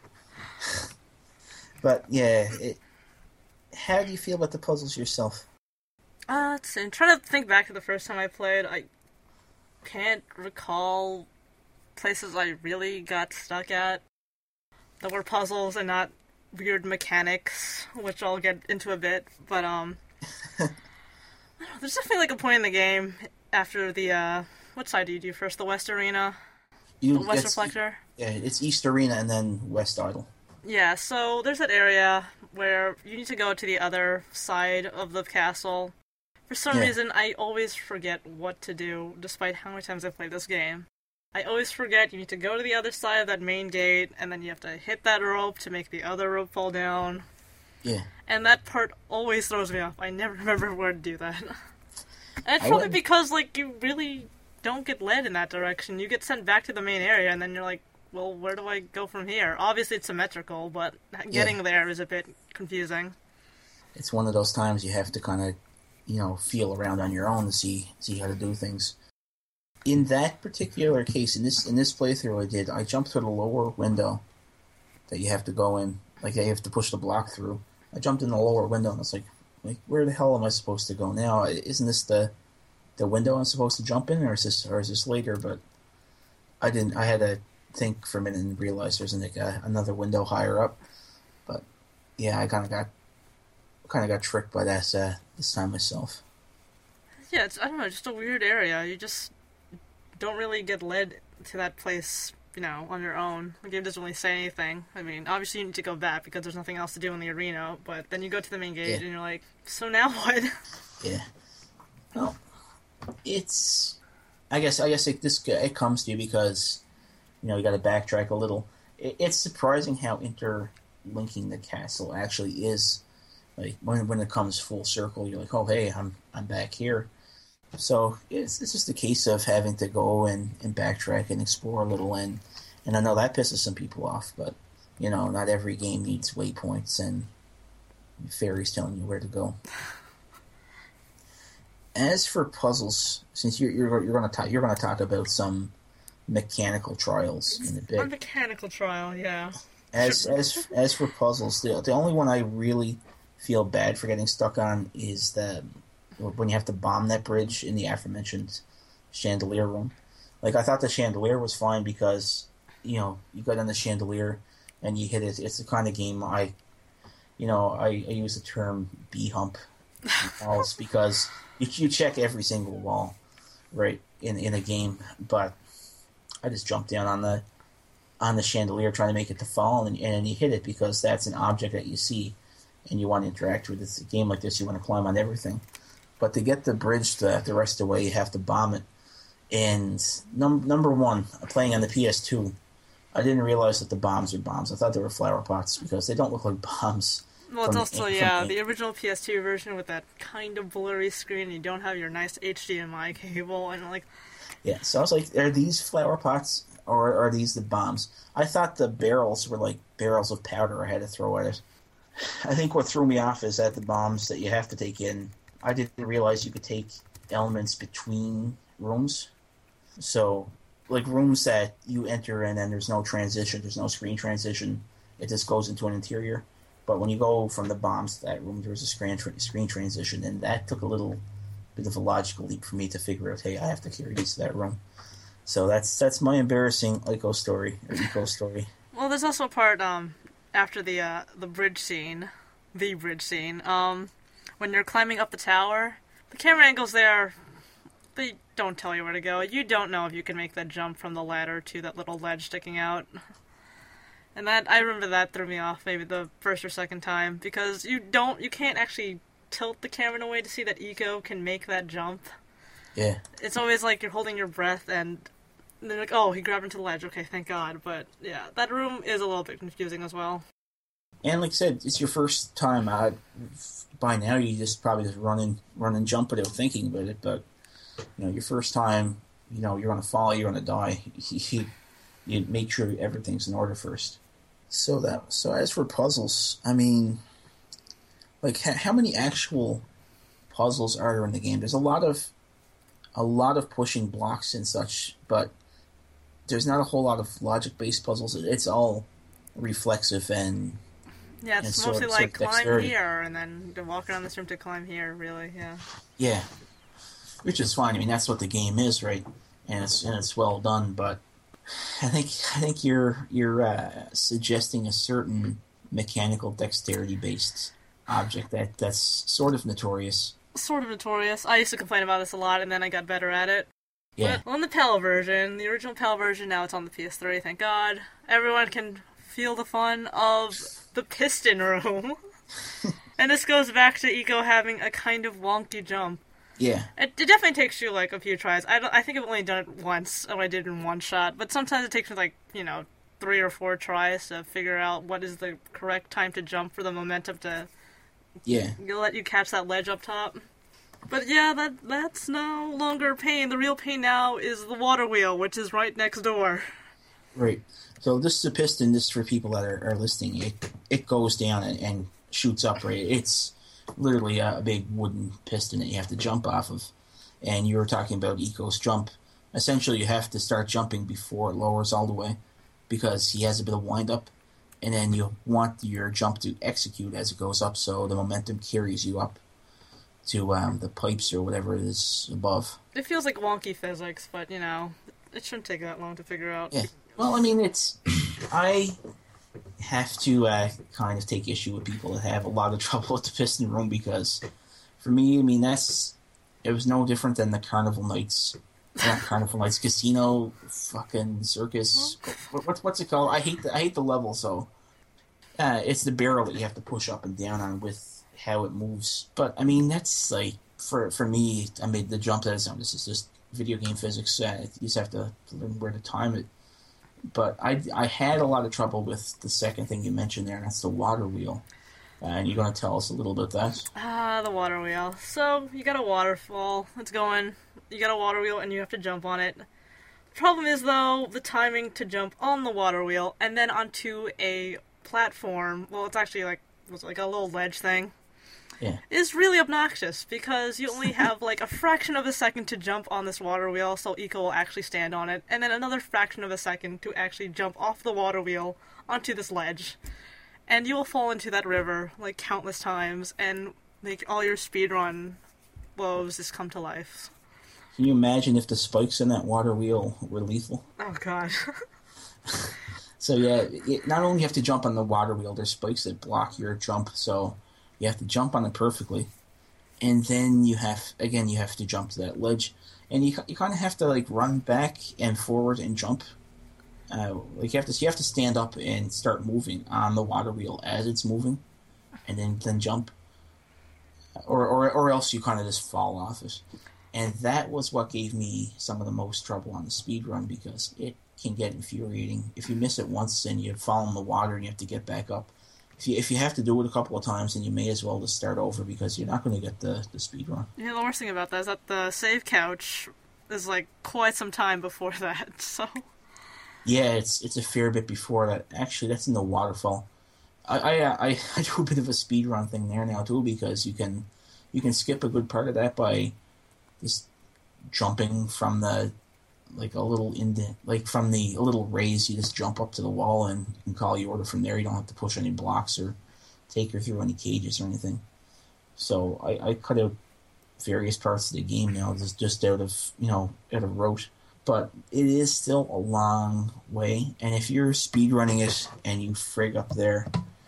But, yeah, how do you feel about the puzzles yourself? I'm trying to think back to the first time I played. I can't recall places I really got stuck at that were puzzles and not weird mechanics, which I'll get into a bit. But, There's definitely like a point in the game after the what side do you do first? The West Arena, the West Reflector. Yeah, it's East Arena and then West Idol. Yeah, so there's that area where you need to go to the other side of the castle. For some reason, I always forget what to do, despite how many times I've played this game. I always forget you need to go to the other side of that main gate, and then you have to hit that rope to make the other rope fall down. Yeah. And that part always throws me off. I never remember where to do that. And it's probably because, like, you really don't get led in that direction. You get sent back to the main area, and then you're like, well, where do I go from here? Obviously it's symmetrical, but getting there is a bit confusing. It's one of those times you have to kind of, feel around on your own to see how to do things. In that particular case, in this playthrough I jumped through the lower window that you have to go in, like you have to push the block through. I jumped in the lower window and it's like where the hell am I supposed to go now? Isn't this the window I'm supposed to jump in, or is this later? But I didn't. I had to think for a minute and realize there's another window higher up. But yeah, I kind of got tricked by that this time myself. Yeah, I don't know, just a weird area. You just don't really get led to that place, on your own. The game doesn't really say anything. I mean, obviously you need to go back because there's nothing else to do in the arena, but then you go to the main gate and you're like, so now what? Yeah. Well, I guess it comes to you because, you got to backtrack a little. It's surprising how interlinking the castle actually is. Like, when it comes full circle, you're like, oh, hey, I'm back here. So it's just a case of having to go and backtrack and explore a little, and I know that pisses some people off, but not every game needs waypoints and fairies telling you where to go. As for puzzles, since you're going to talk about some mechanical trials in a bit. A mechanical trial, yeah. As for puzzles, the only one I really feel bad for getting stuck on is when you have to bomb that bridge in the aforementioned chandelier room. Like, I thought the chandelier was fine because, you got on the chandelier and you hit it. It's the kind of game I use the term B-hump walls because you check every single wall, right, in a game. But I just jumped down on the chandelier trying to make it to fall, and you hit it because that's an object that you see and you want to interact with. It's a game like this, you want to climb on everything. But to get the bridge the rest of the way, you have to bomb it. And number one, playing on the PS2, I didn't realize that the bombs are bombs. I thought they were flower pots because they don't look like bombs. Well, it's also, the original PS2 version with that kind of blurry screen. You don't have your nice HDMI cable. And yeah, so I was like, are these flower pots or are these the bombs? I thought the barrels were like barrels of powder I had to throw at it. I think what threw me off is that the bombs that you have to take in, I didn't realize you could take elements between rooms. So, like rooms that you enter in and there's no transition, there's no screen transition, it just goes into an interior. But when you go from the bombs to that room, there's a screen transition, and that took a little bit of a logical leap for me to figure out, hey, I have to carry these to that room. So that's my embarrassing eco story. Well, there's also a part after the bridge scene, when you're climbing up the tower, the camera angles there, they don't tell you where to go. You don't know if you can make that jump from the ladder to that little ledge sticking out. And I remember that threw me off maybe the first or second time, because you can't actually tilt the camera in a way to see that Eco can make that jump. Yeah. It's always like you're holding your breath and they're like, oh, he grabbed into the ledge, okay, thank God. But yeah, that room is a little bit confusing as well. And like I said, it's your first time. By now you just probably run and jump without thinking about it, but your first time, you're going to fall, you're going to die. You make sure everything's in order first. So as for puzzles, I mean, like how many actual puzzles are there in the game? There's a lot of pushing blocks and such, but there's not a whole lot of logic-based puzzles. It's all reflexive and it's mostly like climb here and then walk around this room to climb here. Really, yeah. Yeah, which is fine. I mean, that's what the game is, right? And it's well done, but I think you're suggesting a certain mechanical dexterity based object that's sort of notorious. Sort of notorious. I used to complain about this a lot, and then I got better at it. Yeah. But on the PAL version, the original PAL version, now it's on the PS3, thank God. Everyone can feel the fun of the piston room. And this goes back to Ico having a kind of wonky jump. Yeah. It definitely takes you, like, a few tries. I think I've only done it once, or I did it in one shot, but sometimes it takes me, like, 3 or 4 tries to figure out what is the correct time to jump for the momentum to let you catch that ledge up top. But yeah, that's no longer pain. The real pain now is the water wheel, which is right next door. Right. So this is a piston. This is for people that are listening. It goes down and shoots up. Right. It's literally a big wooden piston that you have to jump off of. And you were talking about Ico's jump. Essentially, you have to start jumping before it lowers all the way, because he has a bit of wind up, and then you want your jump to execute as it goes up, so the momentum carries you up to the pipes or whatever it is above. It feels like wonky physics, but, it shouldn't take that long to figure out. Yeah. Well, I mean, I have to kind of take issue with people that have a lot of trouble with the piston room, because for me, I mean, it was no different than the Carnival Nights. Not Carnival Nights, Casino, fucking Circus. What's it called? I hate the level. So it's the barrel that you have to push up and down on with how it moves. But I mean, that's like for me. I made the jump that this is just video game physics. You just have to learn where to time it. But I had a lot of trouble with the second thing you mentioned there, and that's the water wheel. And you're going to tell us a little bit that? The water wheel. So, you got a waterfall. It's going. You got a water wheel, and you have to jump on it. The problem is, though, the timing to jump on the water wheel and then onto a platform. Well, it's actually like a little ledge thing. Yeah. Is really obnoxious, because you only have like a fraction of a second to jump on this water wheel, so Ico will actually stand on it, and then another fraction of a second to actually jump off the water wheel onto this ledge. And you will fall into that river, like, countless times, and make all your speedrun woes just come to life. Can you imagine if the spikes in that water wheel were lethal? Oh, God. So, yeah, not only you have to jump on the water wheel, there's spikes that block your jump, so you have to jump on it perfectly. And then you have to jump to that ledge. And you kind of have to, like, run back and forward and jump. You have to stand up and start moving on the water wheel as it's moving, and then jump, or else you kind of just fall off it. And that was what gave me some of the most trouble on the speed run, because it can get infuriating if you miss it once and you fall in the water and you have to get back up. If you have to do it a couple of times, then you may as well just start over, because you're not going to get the speed run. Yeah, the worst thing about that is that the save couch is like quite some time before that. So. Yeah, it's a fair bit before that. Actually, that's in the waterfall. I do a bit of a speed run thing there now too, because you can skip a good part of that by just jumping from the a little raise. You just jump up to the wall and you can call your order from there. You don't have to push any blocks or take her through any cages or anything. So I cut out various parts of the game now, just out of rote. But it is still a long way, and if you're speedrunning it and you frig up there,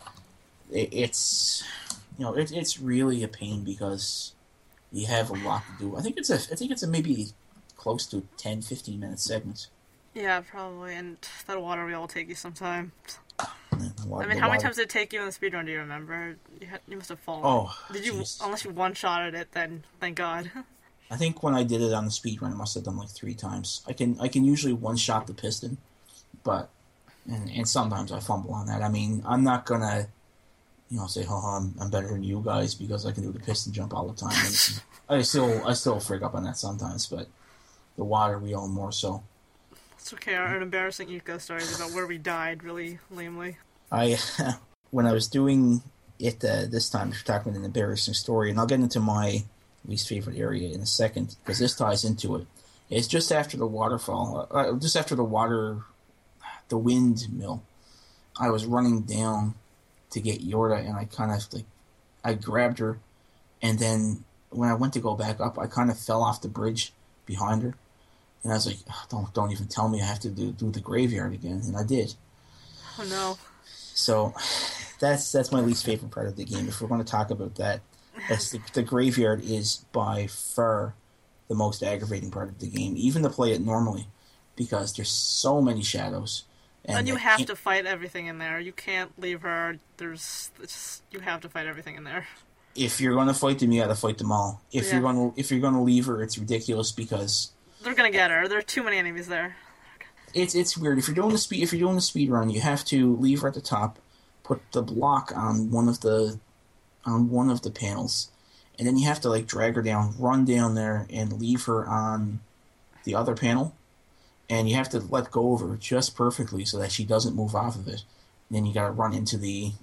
it's really a pain, because you have a lot to do. I think it's a maybe close to 10-15 minute segment. Yeah, probably, and that water wheel will take you some time. How many times did it take you in the speedrun? Do you remember? You must have fallen. Oh, did you? Unless you one-shotted it, then thank God. I think when I did it on the speedrun, I must have done like 3 times. I can usually one-shot the piston, but and sometimes I fumble on that. I mean, I'm not gonna say, I'm better than you guys because I can do the piston jump all the time. And I still frig up on that sometimes, but the water wheel more so. It's okay. Our embarrassing Ico stories about where we died really lamely. When I was doing it this time, we're talking about an embarrassing story, and I'll get into my least favorite area in a second, because this ties into it. It's just after the waterfall, just after the windmill. I was running down to get Yorda, and I kind of I grabbed her, and then when I went to go back up, I kind of fell off the bridge behind her, and I was like, don't even tell me I have to do the graveyard again, and I did. Oh no. So that's my least favorite part of the game. If we're going to talk about that, the graveyard is by far the most aggravating part of the game, even to play it normally, because there's so many shadows. And you have to fight everything in there. You can't leave her. You have to fight everything in there. If you're going to fight them, you got to fight them all. If you're going to leave her, it's ridiculous because they're going to get her. There are too many enemies there. It's weird. If you're doing the speed run, you have to leave her at the top, put the block on one of the panels, and then you have to like drag her down, run down there, and leave her on the other panel, and you have to let go of her just perfectly so that she doesn't move off of it. And then you got to run into the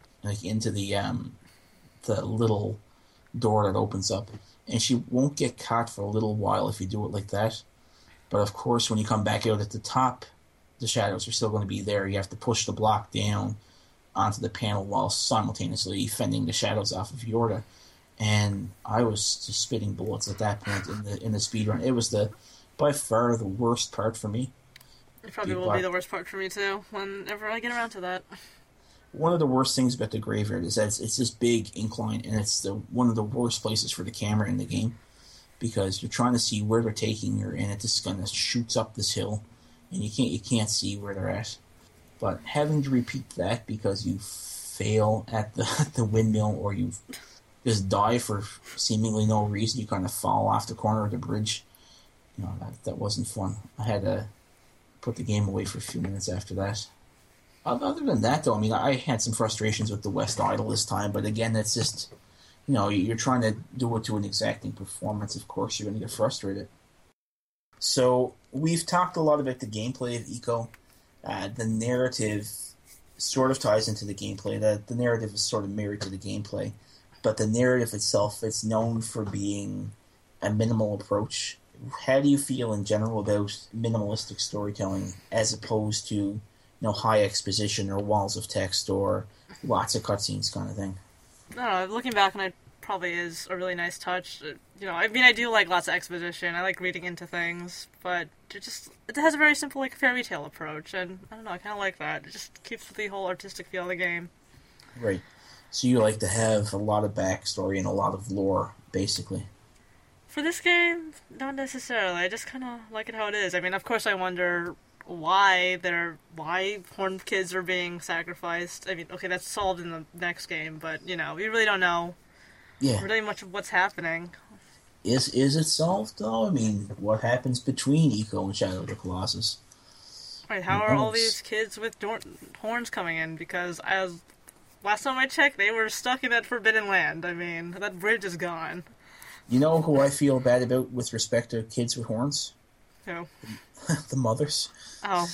little door that opens up, and she won't get caught for a little while if you do it like that. But of course, when you come back out at the top, the shadows are still going to be there. You have to push the block down onto the panel while simultaneously fending the shadows off of Yorda. And I was just spitting bullets at that point in the speed run. It was by far the worst part for me. It probably will be the worst part for me too, whenever I get around to that. One of the worst things about the graveyard is that it's this big incline, and it's one of the worst places for the camera in the game, because you're trying to see where they're taking you, and it just kind of shoots up this hill, and you can't see where they're at. But having to repeat that because you fail at the windmill, or you just die for seemingly no reason, you kind of fall off the corner of the bridge, that wasn't fun. I had to put the game away for a few minutes after that. Other than that, though, I mean, I had some frustrations with the West Idol this time, but again, it's just, you're trying to do it to an exacting performance. Of course, you're going to get frustrated. So, we've talked a lot about the gameplay of Ico. The narrative sort of ties into the gameplay. The narrative is sort of married to the gameplay, but the narrative itself, it's known for being a minimal approach. How do you feel in general about minimalistic storytelling as opposed to high exposition or walls of text or lots of cutscenes kind of thing? I don't know, looking back on it probably is a really nice touch. I do like lots of exposition. I like reading into things, but it has a very simple like fairy tale approach, and I don't know, I kind of like that. It just keeps the whole artistic feel of the game. Right. So you like to have a lot of backstory and a lot of lore, basically. For this game, not necessarily. I just kind of like it how it is. I mean, of course I wonder why horned kids are being sacrificed. I mean, okay, that's solved in the next game, but we really don't know really much of what's happening. Is it solved though? I mean, what happens between Ico and Shadow of the Colossus? Right, how are all these kids with horns coming in? Because as last time I checked, they were stuck in that forbidden land. I mean, that bridge is gone. You know who I feel bad about with respect to kids with horns? Who? The mothers. Oh.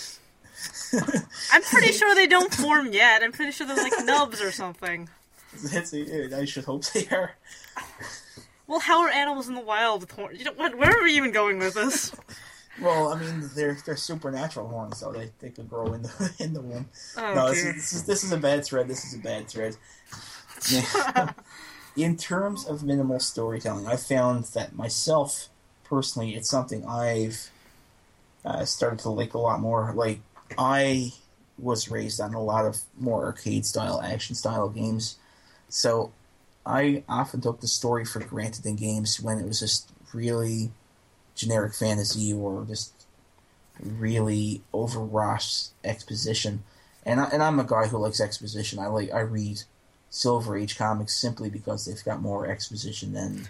I'm pretty sure they don't form yet. I'm pretty sure they're like nubs or something. I should hope they are. Well, how are animals in the wild with horns? Where are we even going with this? Well, I mean, they're supernatural horns, so they could grow in the womb. Oh, no, this is a bad thread. This is a bad thread. Yeah. In terms of minimal storytelling, I found that myself, personally, it's something I've started to like a lot more. Like, I was raised on a lot of more arcade-style, action-style games, so I often took the story for granted in games when it was just really generic fantasy or just really overwrought exposition. And I'm a guy who likes exposition. I read Silver Age comics simply because they've got more exposition than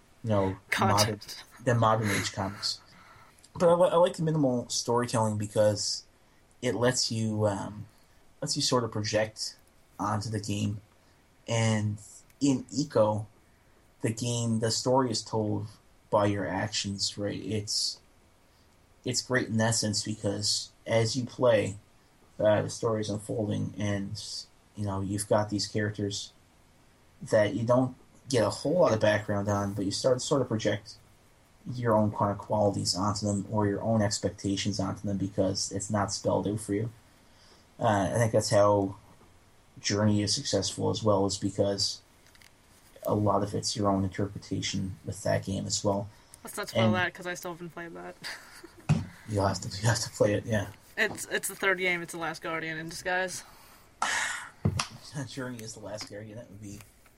modern age comics. But I like the minimal storytelling because it lets you sort of project onto the game. And in Ico, the story is told by your actions, right? It's great in that sense because as you play, the story is unfolding, and you've got these characters that you don't get a whole lot of background on, but you sort of project your own kind of qualities onto them or your own expectations onto them because it's not spelled out for you. I think that's how Journey is successful as well, is because a lot of it's your own interpretation with that game as well. Let's not spoil that because I still haven't played that. You have to play it, yeah. It's the third game. It's The Last Guardian in disguise. Journey is the last Guardian. That would be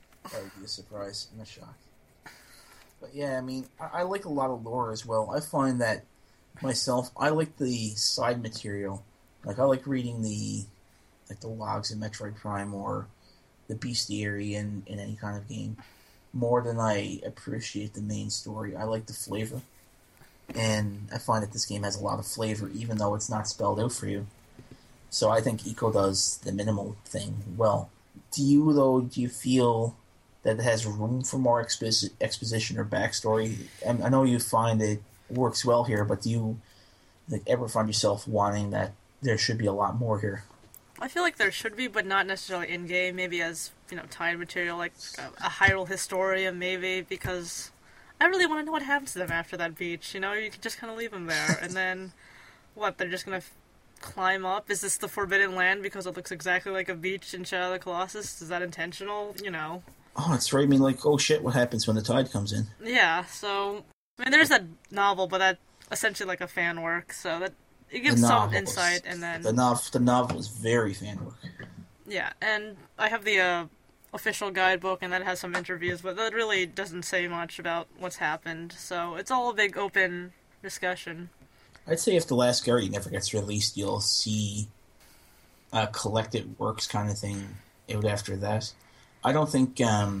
a surprise and a shock. But yeah, I mean, I like a lot of lore as well. I find that myself, I like the side material. Like, I like reading the logs in Metroid Prime or the bestiary in any kind of game more than I appreciate the main story. I like the flavor. And I find that this game has a lot of flavor, even though it's not spelled out for you. So I think Ico does the minimal thing well. Do you feel that it has room for more exposition or backstory? I know you find it works well here, but do you ever find yourself wanting that there should be a lot more here? I feel like there should be, but not necessarily in-game. Maybe as, tied material, like a Hyrule Historia, maybe, because I really want to know what happens to them after that beach. You could just kind of leave them there. And then, what, they're just going to climb up? Is this the Forbidden Land because it looks exactly like a beach in Shadow of the Colossus? Is that intentional? Oh, that's right. I mean, like, oh shit, what happens when the tide comes in? Yeah, so, there's that novel, but that's essentially like a fan work, so that it gives some insight, and then... The novel is very fan work. Yeah, and I have the official guidebook, and that has some interviews, but that really doesn't say much about what's happened, so it's all a big open discussion. I'd say if The Last Guardian never gets released, you'll see a collected works kind of thing out after that. I don't think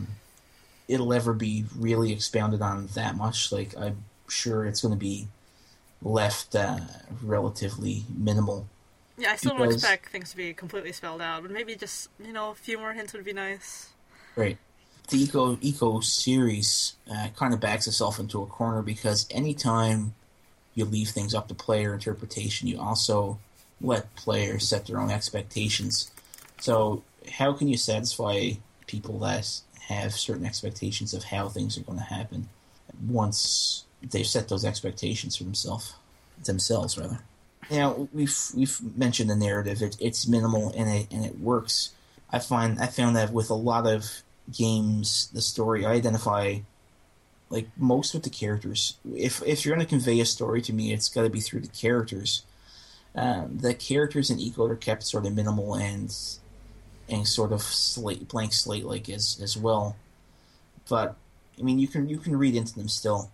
it'll ever be really expounded on that much. Like, I'm sure it's going to be left relatively minimal. Yeah, I still don't expect things to be completely spelled out, but maybe just, a few more hints would be nice. Right. The Ico series kind of backs itself into a corner because anytime you leave things up to player interpretation, you also let players set their own expectations. So how can you satisfy people that have certain expectations of how things are going to happen once they've set those expectations for themselves rather? Now, we've mentioned the narrative. It's minimal and it works. I found that with a lot of games, the story, I identify like most with the characters. If you're going to convey a story to me, it's got to be through the characters. The characters in Ico are kept sort of minimal and sort of blank slate like as well. But I mean, you can read into them still.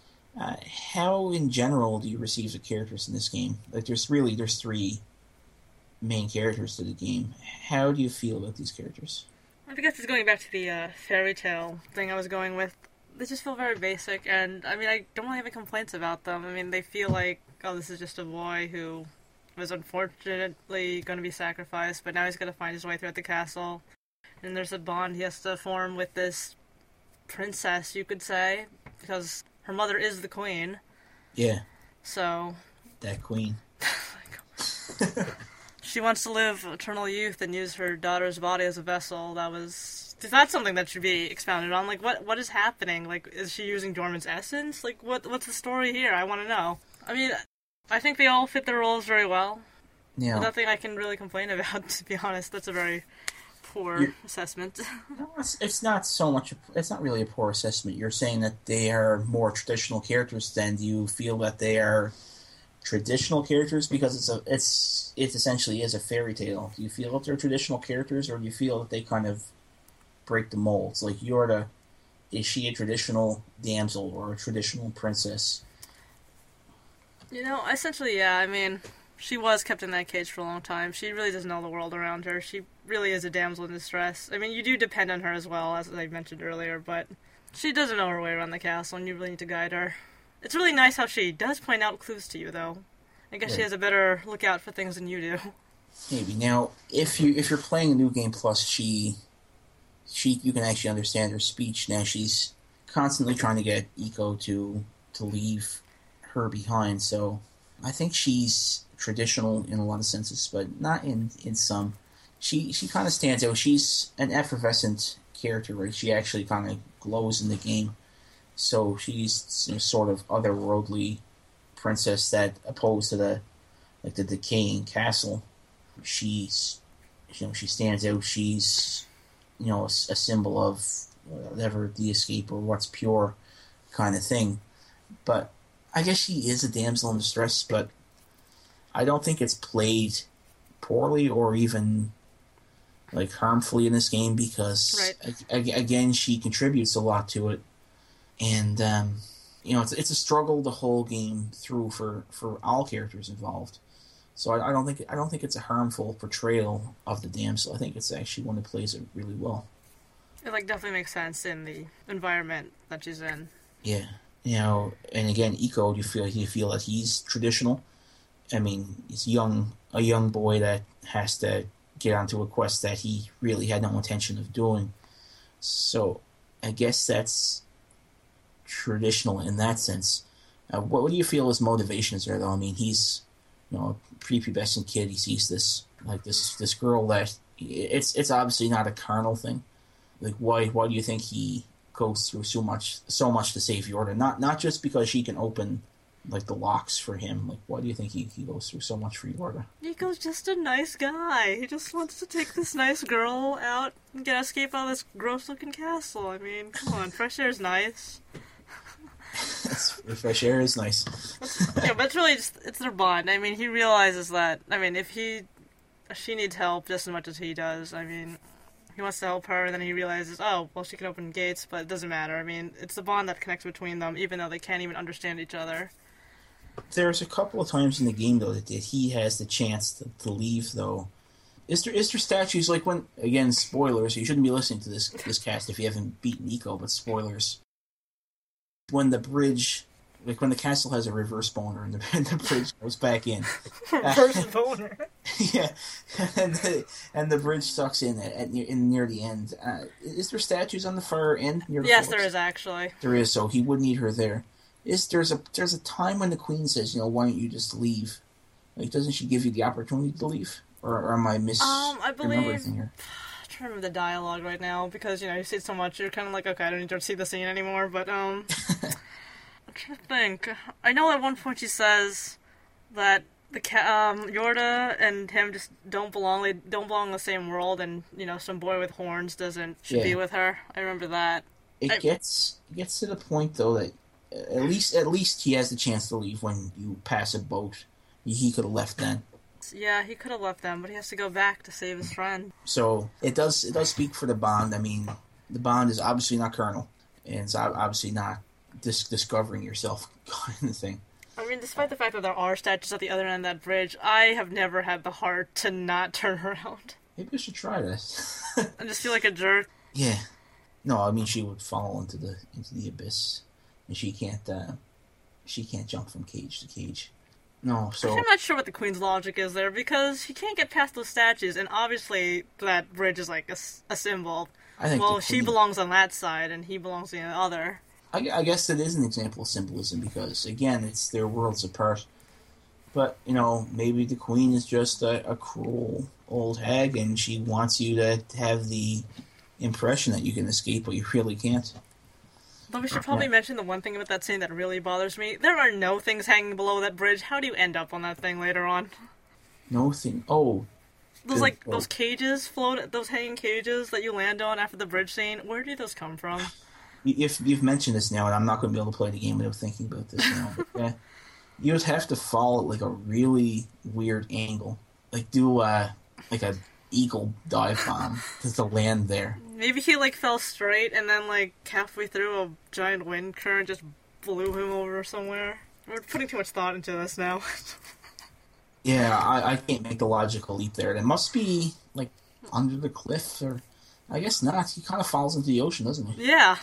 How in general do you receive the characters in this game? Like there's three main characters to the game. How do you feel about these characters? I guess it's going back to the fairy tale thing I was going with. They just feel very basic, and I mean, I don't really have any complaints about them. I mean, they feel like, oh, this is just a boy who was unfortunately going to be sacrificed, but now he's going to find his way throughout the castle. And there's a bond he has to form with this princess, you could say, because her mother is the queen. Yeah. So... that queen. She wants to live eternal youth and use her daughter's body as a vessel. That's something that should be expounded on. Like, what is happening? Like, is she using Dorman's essence? Like, what's the story here? I want to know. I mean, I think they all fit their roles very well. Yeah. Nothing I can really complain about, to be honest. That's a very poor assessment. No, it's not so much. It's not really a poor assessment. You're saying that they are more traditional characters. Then do you feel that they are traditional characters because it essentially is a fairy tale? Do you feel that they're traditional characters, or do you feel that they kind of break the molds? Like is she a traditional damsel or a traditional princess? Essentially, yeah. I mean, she was kept in that cage for a long time. She really doesn't know the world around her. She really is a damsel in distress. I mean, you do depend on her as well, as I mentioned earlier, but she doesn't know her way around the castle, and you really need to guide her. It's really nice how she does point out clues to you, though. I guess She has a better lookout for things than you do. Maybe. Now, if you're playing a New Game Plus, you can actually understand her speech. Now, she's constantly trying to get Ico to leave her behind, so I think she's traditional in a lot of senses, but not in some. She kind of stands out. She's an effervescent character, right? She actually kind of glows in the game. So she's sort of otherworldly princess that, opposed to the decaying castle, she stands out. She's a symbol of whatever the escape or what's pure kind of thing. But I guess she is a damsel in distress, but I don't think it's played poorly or even like harmfully in this game because again she contributes a lot to it, and it's a struggle the whole game through for all characters involved. So I don't think it's a harmful portrayal of the damsel. I think it's actually one that plays it really well. It definitely makes sense in the environment that she's in. Yeah, and again, Iko, you feel that he's traditional. I mean, he's a young boy that has to get onto a quest that he really had no intention of doing. So I guess that's traditional in that sense. What do you feel his motivations are, though? I mean, he's a prepubescent kid. He sees this girl that it's obviously not a carnal thing. Like, why do you think he goes through so much to save Yorda? Not just because she can open the locks for him. Like, why do you think he goes through so much for Yorda? Nico's just a nice guy. He just wants to take this nice girl out and escape out of this gross-looking castle. I mean, come on, fresh air's nice. Fresh air is nice. But it's really it's their bond. I mean, he realizes that, if she needs help just as much as he does. I mean, he wants to help her, and then he realizes, oh, well, she can open gates, but it doesn't matter. I mean, it's the bond that connects between them, even though they can't even understand each other. There's a couple of times in the game, though, that he has the chance to leave, though. Is there statues, when, again, spoilers, you shouldn't be listening to this cast if you haven't beaten Iko, but spoilers. When the bridge, when the castle has a reverse boner and the bridge goes back in. Reverse boner? Yeah, and the bridge sucks in near the end. Is there statues on the far end near the Yes, forks? there is, actually. There is, so he would need her there. There's a time when the queen says, why don't you just leave? Doesn't she give you the opportunity to leave? Or am I I believe... here? I'm trying to remember the dialogue right now, because, you see it so much, you're kind of like, okay, I don't need to see the scene anymore, but, I'm trying to think. I know at one point she says that Yorda and him just don't belong in the same world, and, some boy with horns should be with her. I remember that. It gets to the point, though, that at least he has the chance to leave when you pass a boat. He could have left then. Yeah, he could have left them, but he has to go back to save his friend. So it does speak for the bond. I mean, the bond is obviously not carnal, and it's obviously not discovering yourself kind of thing. I mean, despite the fact that there are statues at the other end of that bridge, I have never had the heart to not turn around. Maybe I should try this. I just feel like a jerk. Yeah. No, I mean, she would fall into the abyss, and she can't jump from cage to cage. No, so... I'm not sure what the Queen's logic is there, because she can't get past those statues, and obviously that bridge is like a symbol. I think she belongs on that side, and he belongs on the other. I guess it is an example of symbolism, because, again, it's their worlds apart. But, maybe the Queen is just a cruel old hag, and she wants you to have the impression that you can escape, but you really can't. But we should probably mention the one thing about that scene that really bothers me. There are no things hanging below that bridge. How do you end up on that thing later on? No thing. Oh. Those cages those hanging cages that you land on after the bridge scene, where do those come from? If you've mentioned this now, and I'm not going to be able to play the game without thinking about this now, but, you would have to fall at a really weird angle. Do a eagle dive bomb to land there. Maybe he fell straight and then halfway through a giant wind current just blew him over somewhere. We're putting too much thought into this now. Yeah, I can't make the logical leap there. It must be under the cliff, or I guess not. He kind of falls into the ocean, doesn't he? Yeah.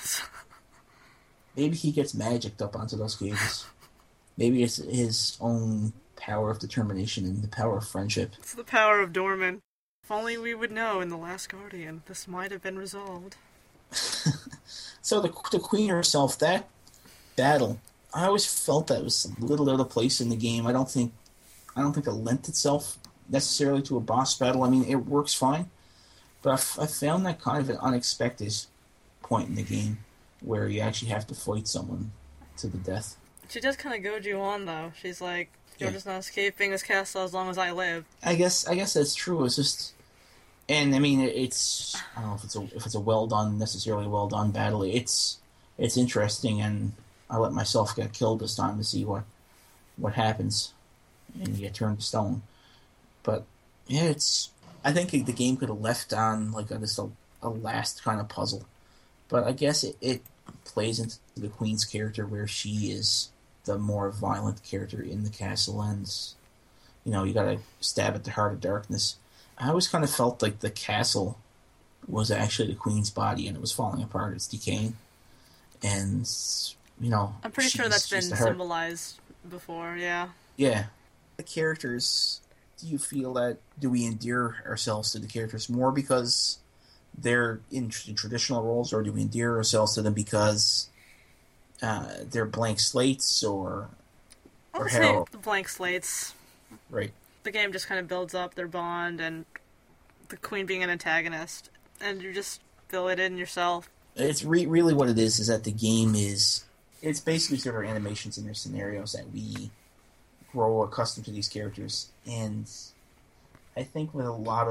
Maybe he gets magicked up onto those cages. Maybe it's his own power of determination and the power of friendship. It's the power of Dorman. If only we would know in The Last Guardian, this might have been resolved. So the Queen herself, that battle, I always felt that was a little out of place in the game. I don't think it lent itself necessarily to a boss battle. I mean, it works fine, but I found that kind of an unexpected point in the game where you actually have to fight someone to the death. She does kind of goad you on, though. She's like, you're just not escaping this castle as long as I live. I guess that's true. It's just, and I mean, it's, I don't know if it's a necessarily well done battle. It's interesting, and I let myself get killed this time to see what happens, and you get turned to stone. But yeah, I think the game could have left on like a last kind of puzzle, but I guess it plays into the queen's character where she is the more violent character in the castle, and you got to stab at the heart of darkness. I always kind of felt like the castle was actually the queen's body, and it was falling apart. It's decaying, and I'm pretty sure that's been symbolized before. Yeah. Yeah. The characters. Do we endear ourselves to the characters more because they're in traditional roles, or do we endear ourselves to them because they're blank slates, or I would say the blank slates. Right. The game just kind of builds up their bond, and the queen being an antagonist, and you just fill it in yourself. It's really what it is that the game is. It's basically sort of animations in their scenarios that we grow accustomed to these characters, and I think with a lot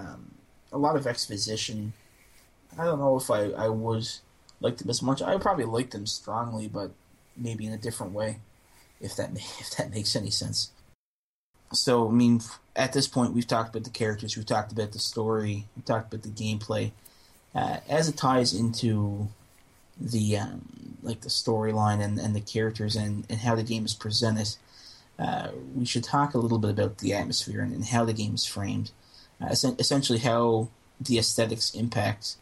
of exposition, I don't know if I would like them as much. I would probably like them strongly, but maybe in a different way, if that makes any sense. So, I mean, at this point, we've talked about the characters, we've talked about the story, we've talked about the gameplay. As it ties into the the storyline and the characters and how the game is presented, we should talk a little bit about the atmosphere and how the game is framed. Essentially, how the aesthetics impact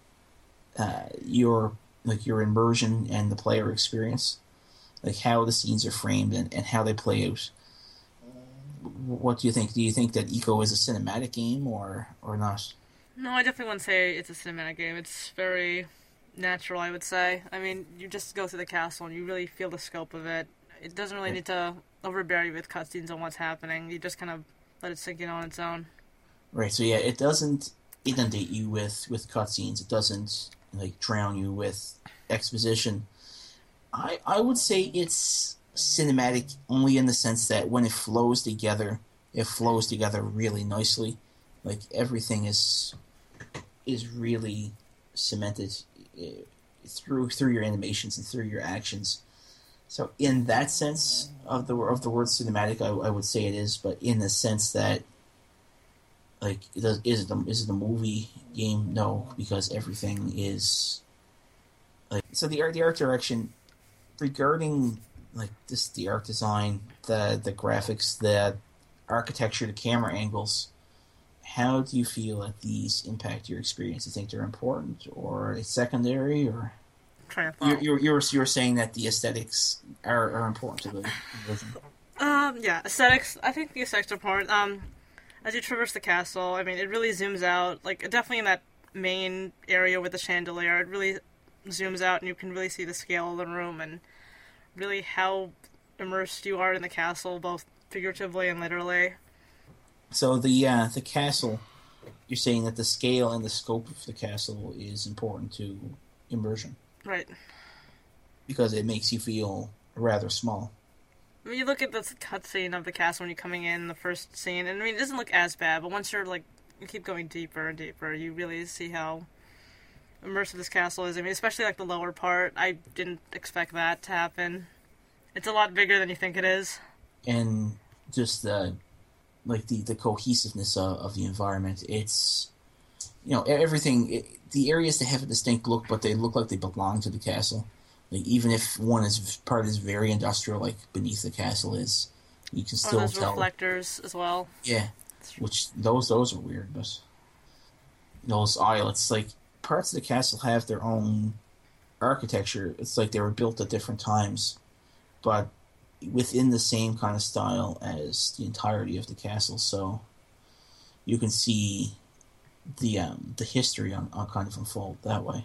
your immersion and the player experience, like how the scenes are framed and how they play out. What do you think? Do you think that Ico is a cinematic game or not? No, I definitely wouldn't say it's a cinematic game. It's very natural, I would say. I mean, you just go through the castle and you really feel the scope of it. It doesn't really need to overbear you with cutscenes on what's happening. You just kind of let it sink in on its own. Right, so yeah, it doesn't inundate you with cutscenes. It doesn't drown you with exposition. I would say it's cinematic only in the sense that when it flows together really nicely. Like everything is really cemented through your animations and through your actions. So in that sense of the word cinematic, I would say it is. But in the sense that is it a movie game? No, because everything is so the art direction regarding the art design, the graphics, the architecture, the camera angles. How do you feel that these impact your experience? Do you think they're important or it's secondary, or you're saying that the aesthetics are important to the version? Yeah, aesthetics. I think the aesthetics are important. As you traverse the castle, I mean, it really zooms out. Definitely in that main area with the chandelier, it really zooms out, and you can really see the scale of the room and really how immersed you are in the castle, both figuratively and literally. So the castle, you're saying that the scale and the scope of the castle is important to immersion. Right. Because it makes you feel rather small. I mean, you look at the cutscene of the castle when you're coming in, the first scene, and I mean, it doesn't look as bad, but once you keep going deeper and deeper, you really see how immersive this castle is. I mean, especially the lower part, I didn't expect that to happen. It's a lot bigger than you think it is. And just the cohesiveness of the environment. It's everything. The areas, they have a distinct look, but they look like they belong to the castle. Even if one part is very industrial, like beneath the castle is, you can still those tell. Reflectors as well. Yeah, which those are weird, but those islets, parts of the castle have their own architecture. It's like they were built at different times, but within the same kind of style as the entirety of the castle. So you can see the history on kind of unfold that way.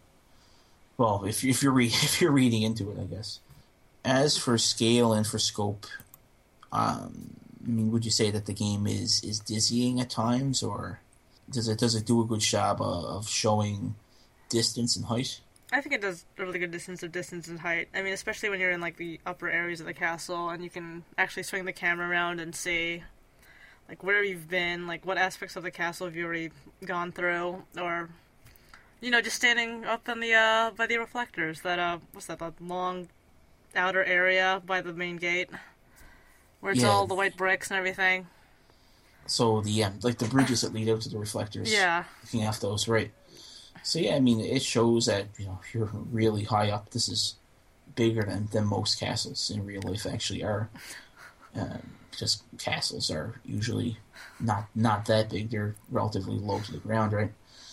Well, if you're reading into it, I guess. As for scale and for scope, I mean, would you say that the game is dizzying at times, or does it do a good job of showing distance and height? I think it does a really good distance and height. I mean, especially when you're in the upper areas of the castle and you can actually swing the camera around and see where you've been, what aspects of the castle have you already gone through, or just standing up in the by the reflectors. That the long outer area by the main gate where it's all the white bricks and everything. So the like the bridges that lead out to the reflectors. Yeah. Looking off those, right? So yeah, I mean, it shows that if you're really high up, this is bigger than most castles in real life actually are. Because castles are usually not that big; they're relatively low to the ground, right?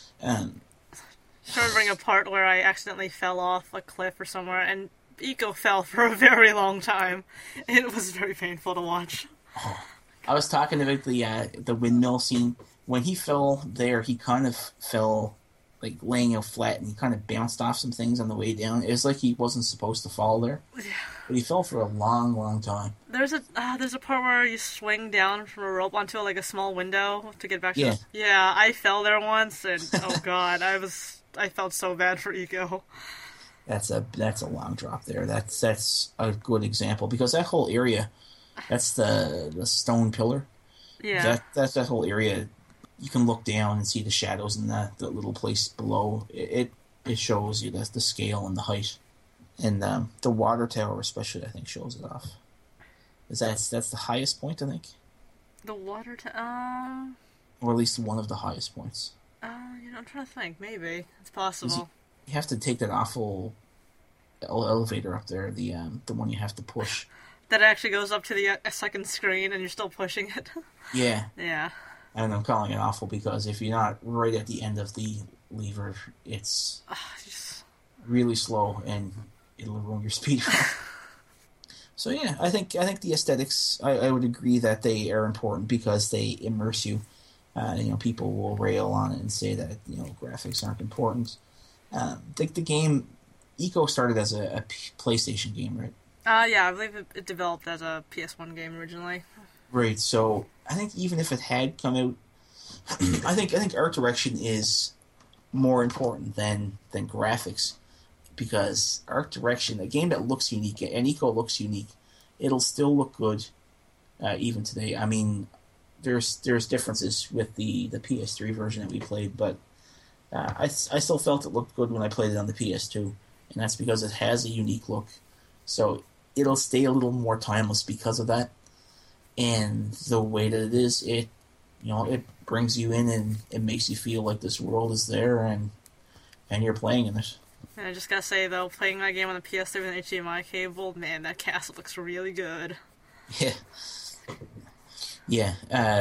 Just remembering a part where I accidentally fell off a cliff or somewhere, and Eco fell for a very long time. It was very painful to watch. I was talking about the windmill scene. When he fell there, he kind of fell like laying out flat, and he kind of bounced off some things on the way down. It was like he wasn't supposed to fall there, but he fell for a long, long time. There's a part where you swing down from a rope onto like a small window to get back to Yeah, I fell there once, and oh god, I felt so bad for Eco. That's a long drop there. That's a good example because that whole area, that's the stone pillar. Yeah. That whole area, you can look down and see the shadows in the little place below. It shows you the scale and the height, and the water tower especially I think shows it off. That's the highest point I think. The water tower, or at least one of the highest points. I'm trying to think. Maybe it's possible. You have to take that awful elevator up there, the one you have to push. That actually goes up to the second screen, and you're still pushing it. Yeah. Yeah. And I'm calling it awful because if you're not right at the end of the lever, it's really slow and it'll ruin your speed. So yeah, I think the aesthetics, I would agree that they are important because they immerse you. People will rail on it and say that graphics aren't important. The game, Eco started as a PlayStation game, right? Yeah, I believe it developed as a PS1 game originally. Right, so I think even if it had come out, I think art direction is more important than graphics, because art direction, a game that looks unique, and Eco looks unique, it'll still look good even today. I mean, there's differences with the PS3 version that we played, but I still felt it looked good when I played it on the PS2, and that's because it has a unique look. So it'll stay a little more timeless because of that. And the way that it is, it brings you in and it makes you feel like this world is there and you're playing in it. And I just gotta say though, playing that game on the PS3 with an HDMI cable, man, that castle looks really good. Yeah. Yeah.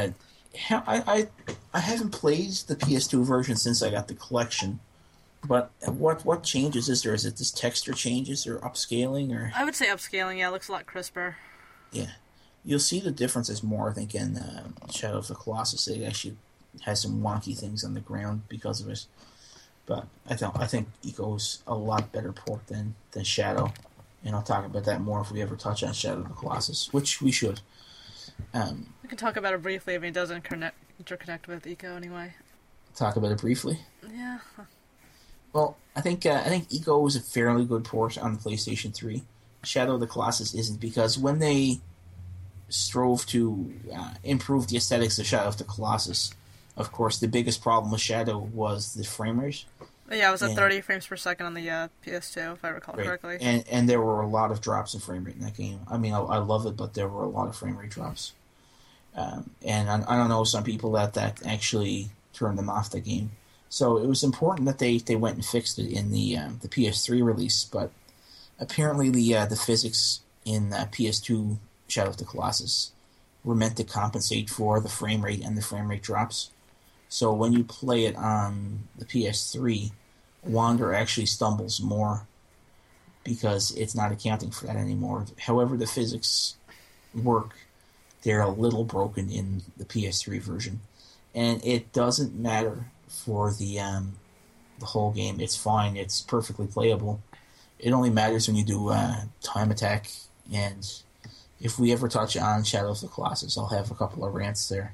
I haven't played the PS2 version since I got the collection. But what changes is there? Is it just texture changes or upscaling? Or I would say upscaling, yeah, it looks a lot crisper. Yeah. You'll see the differences more, I think, in Shadow of the Colossus. It actually has some wonky things on the ground because of it. But I think Eco's a lot better port than Shadow. And I'll talk about that more if we ever touch on Shadow of the Colossus, which we should. We can talk about it briefly if it doesn't interconnect with Eco anyway. Talk about it briefly? Yeah. Well, I think Eco is a fairly good port on the PlayStation 3. Shadow of the Colossus isn't, because when they strove to improve the aesthetics of Shadow of the Colossus, of course, the biggest problem with Shadow was the frame rate. Yeah, it was at 30 frames per second on the PS2, if I recall correctly. And there were a lot of drops in frame rate in that game. I mean, I love it, but there were a lot of frame rate drops. And I don't know, some people that actually turned them off the game. So it was important that they went and fixed it in the PS3 release, but apparently the physics in PS2 Shadow of the Colossus were meant to compensate for the frame rate and the frame rate drops. So when you play it on the PS3, Wander actually stumbles more because it's not accounting for that anymore. However the physics work, they're a little broken in the PS3 version. And it doesn't matter for the whole game. It's fine. It's perfectly playable. It only matters when you do time attack, and if we ever touch on Shadow of the Colossus, I'll have a couple of rants there.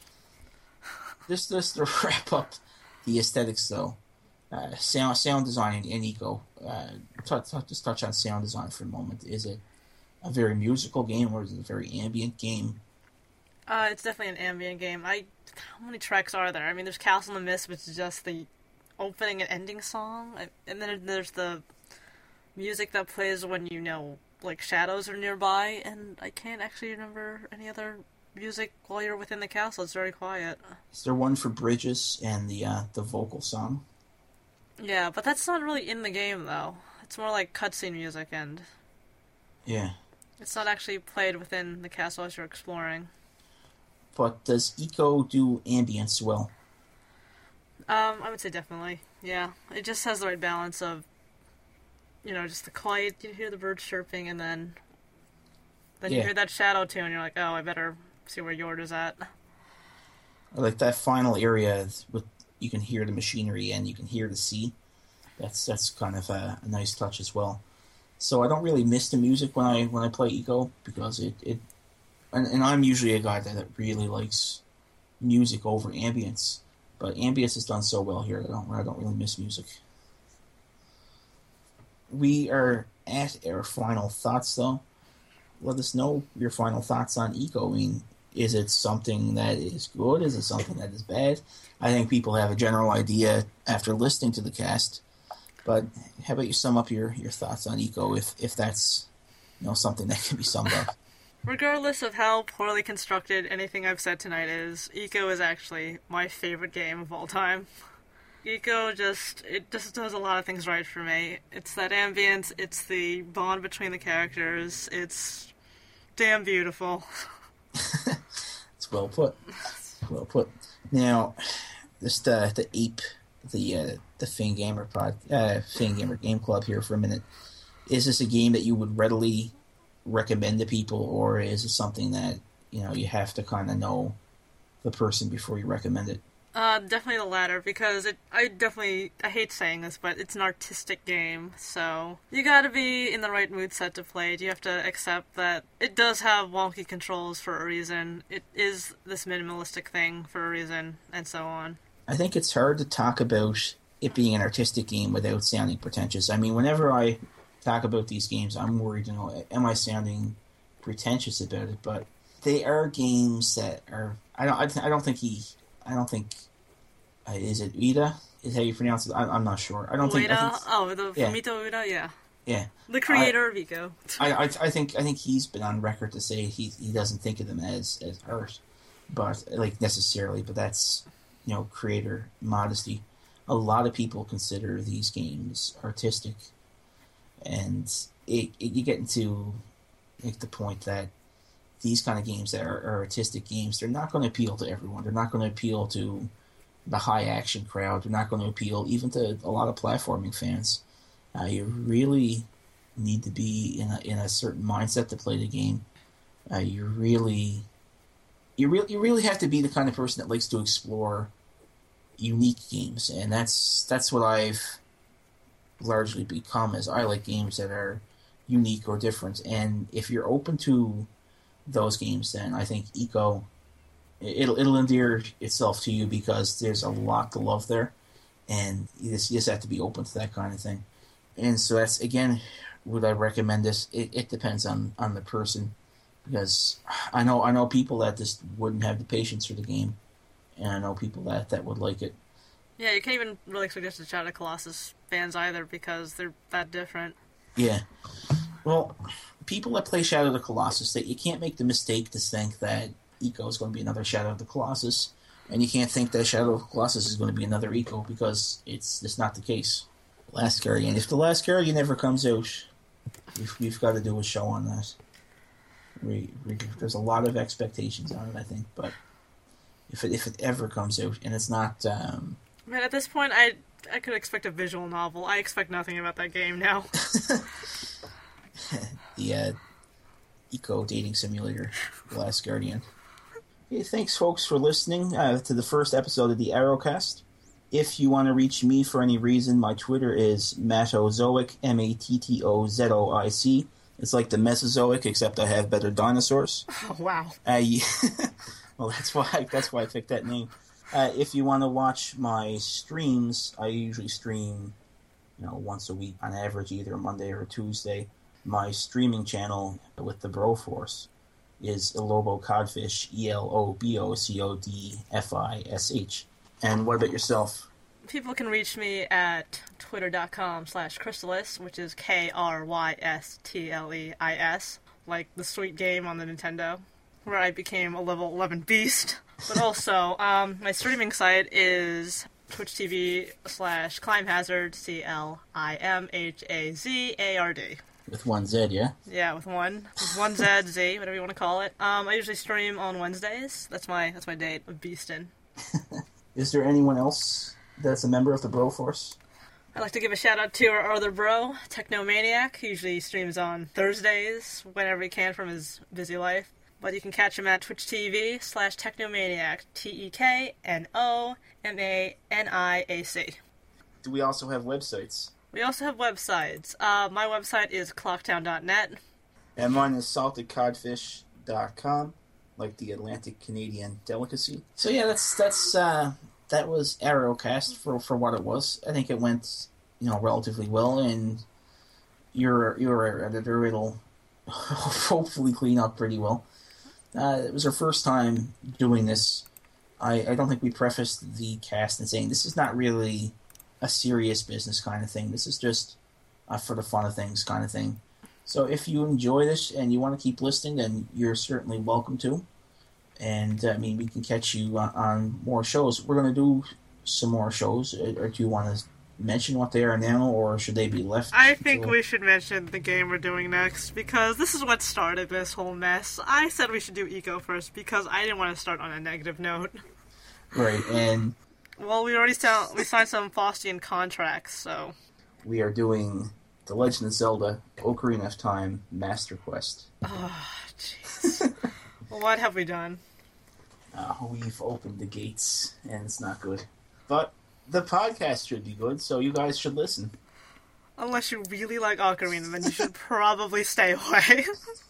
Just to wrap up the aesthetics, though, sound design in Eco. Just touch on sound design for a moment. Is it a very musical game, or is it a very ambient game? It's definitely an ambient game. How many tracks are there? I mean, there's Castle in the Mist, which is just the opening and ending song, and then there's the music that plays when like shadows are nearby, and I can't actually remember any other music while you're within the castle. It's very quiet. Is there one for bridges and the vocal song? Yeah, but that's not really in the game, though. It's more like cutscene music, and... Yeah. It's not actually played within the castle as you're exploring. But does Ico do ambience well? I would say definitely, yeah. It just has the right balance of, just the quiet, you hear the birds chirping, and then you hear that shadow tune, and you're like, oh, I better see where Yord is at. Like that final area, with you can hear the machinery and you can hear the sea. That's kind of a nice touch as well. So I don't really miss the music when I play Ico, because and I'm usually a guy that really likes music over ambience. But ambience is done so well here that I don't really miss music. We are at our final thoughts, though. Let us know your final thoughts on Ico. I mean, is it something that is good? Is it something that is bad? I think people have a general idea after listening to the cast. But how about you sum up your thoughts on Ico, if that's something that can be summed up? Regardless of how poorly constructed anything I've said tonight is, Ico is actually my favorite game of all time. Ico just does a lot of things right for me. It's that ambience, it's the bond between the characters, it's damn beautiful. It's well put. Well put. Now, just the ape, the Fangamer Game Club here for a minute. Is this a game that you would readily recommend to people, or is it something that you have to kind of know the person before you recommend it? Definitely the latter, because I hate saying this, but it's an artistic game, so you gotta be in the right mood set to play it. You have to accept that it does have wonky controls for a reason. It is this minimalistic thing for a reason, and so on. I think it's hard to talk about it being an artistic game without sounding pretentious. I mean, whenever I talk about these games, I'm worried, am I sounding pretentious about it? But they are games that are. I don't think. Is it Ueda? Is how you pronounce it? I'm not sure. I don't think. Fumito Ueda, yeah. Yeah. The creator of Ico. I think he's been on record to say he doesn't think of them as art, but necessarily. But that's creator modesty. A lot of people consider these games artistic. And you get into the point that these kind of games that are artistic games, they're not going to appeal to everyone. They're not going to appeal to the high action crowd. They're not going to appeal even to a lot of platforming fans. You really need to be in a certain mindset to play the game. You really have to be the kind of person that likes to explore unique games, and that's what I've largely become, as I like games that are unique or different. And if you're open to those games, then I think Ico, it'll endear itself to you, because there's a lot to love there, and you just have to be open to that kind of thing. And so that's, again, would I recommend this? It depends on the person, because I know people that just wouldn't have the patience for the game, and I know people that would like it. Yeah, you can't even really suggest to Shadow of the Colossus fans either, because they're that different. Yeah. Well, people that play Shadow of the Colossus, that you can't make the mistake to think that Ico is going to be another Shadow of the Colossus, and you can't think that Shadow of the Colossus is going to be another Ico, because it's not the case. Last Guardian. If the Last Guardian ever comes out, we've got to do a show on that. There's a lot of expectations on it, I think, but if it ever comes out, and it's not... Man, at this point, I could expect a visual novel. I expect nothing about that game now. The Ico dating simulator, The Last Guardian. Okay, thanks, folks, for listening to the first episode of the Arrowcast. If you want to reach me for any reason, my Twitter is Mattozoic, Mattozoic. It's like the Mesozoic, except I have better dinosaurs. Oh, wow. Well, that's why I picked that name. If you want to watch my streams, I usually stream, once a week on average, either Monday or Tuesday. My streaming channel with the Broforce is Elobo Codfish, ELOBOCODFISH. And what about yourself? People can reach me at twitter.com/Crystalis, which is KRYSTLEIS, like the sweet game on the Nintendo. where I became a level 11 beast. But also, my streaming site is Twitch TV/ClimHazard, ClimHazard. With one Z, yeah? Yeah, with one Z, Z, whatever you want to call it. I usually stream on Wednesdays. That's my date of beastin'. Is there anyone else that's a member of the Bro Force? I'd like to give a shout out to our other bro, Technomaniac. He usually streams on Thursdays whenever he can from his busy life. But you can catch him at Twitch TV/Technomaniac, TEKNOMANIAC. Do we also have websites? We also have websites. My website is clocktown.net. And mine is saltedcodfish.com, like the Atlantic Canadian delicacy. So yeah, that was Arrowcast for what it was. I think it went, relatively well, and your editor, it'll hopefully clean up pretty well. It was our first time doing this. I don't think we prefaced the cast in saying this is not really a serious business kind of thing. This is just for the fun of things kind of thing. So if you enjoy this and you want to keep listening, then you're certainly welcome to. And, we can catch you on more shows. We're going to do some more shows. Or do you want to mention what they are now, or should they be left? I think we should mention the game we're doing next, because this is what started this whole mess. I said we should do Eco first, because I didn't want to start on a negative note. Right, and... Well, we signed some Faustian contracts, so... We are doing The Legend of Zelda Ocarina of Time Master Quest. Oh, jeez. Well, what have we done? We've opened the gates, and it's not good. But the podcast should be good, so you guys should listen. Unless you really like Ocarina, then you should probably stay away.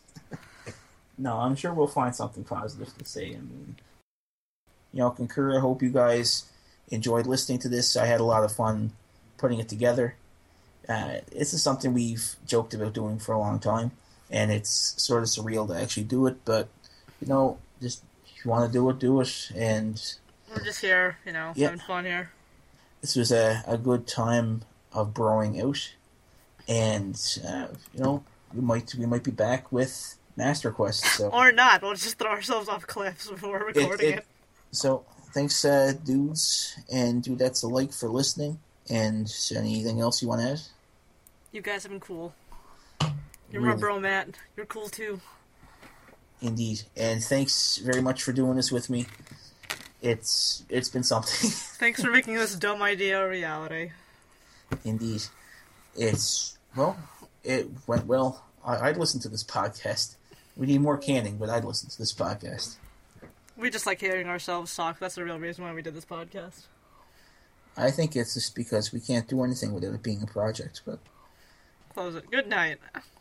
No, I'm sure we'll find something positive to say. Concur, I hope you guys enjoyed listening to this. I had a lot of fun putting it together. This is something we've joked about doing for a long time, and it's sort of surreal to actually do it, but, just if you want to do it, and... We're just here, having fun here. This was a good time of broing out, and, we might be back with Master Quest, so... Or not, we'll just throw ourselves off cliffs before recording it. So, thanks, dudes and dudettes alike for listening, and anything else you want to add? You guys have been cool. You're my bro, Matt. You're cool, too. Indeed. And thanks very much for doing this with me. It's been something. Thanks for making this dumb idea a reality. Indeed. It went well. I'd listen to this podcast. We need more canning, but I'd listen to this podcast. We just like hearing ourselves talk. That's the real reason why we did this podcast. I think it's just because we can't do anything without it being a project, but... Close it. Good night.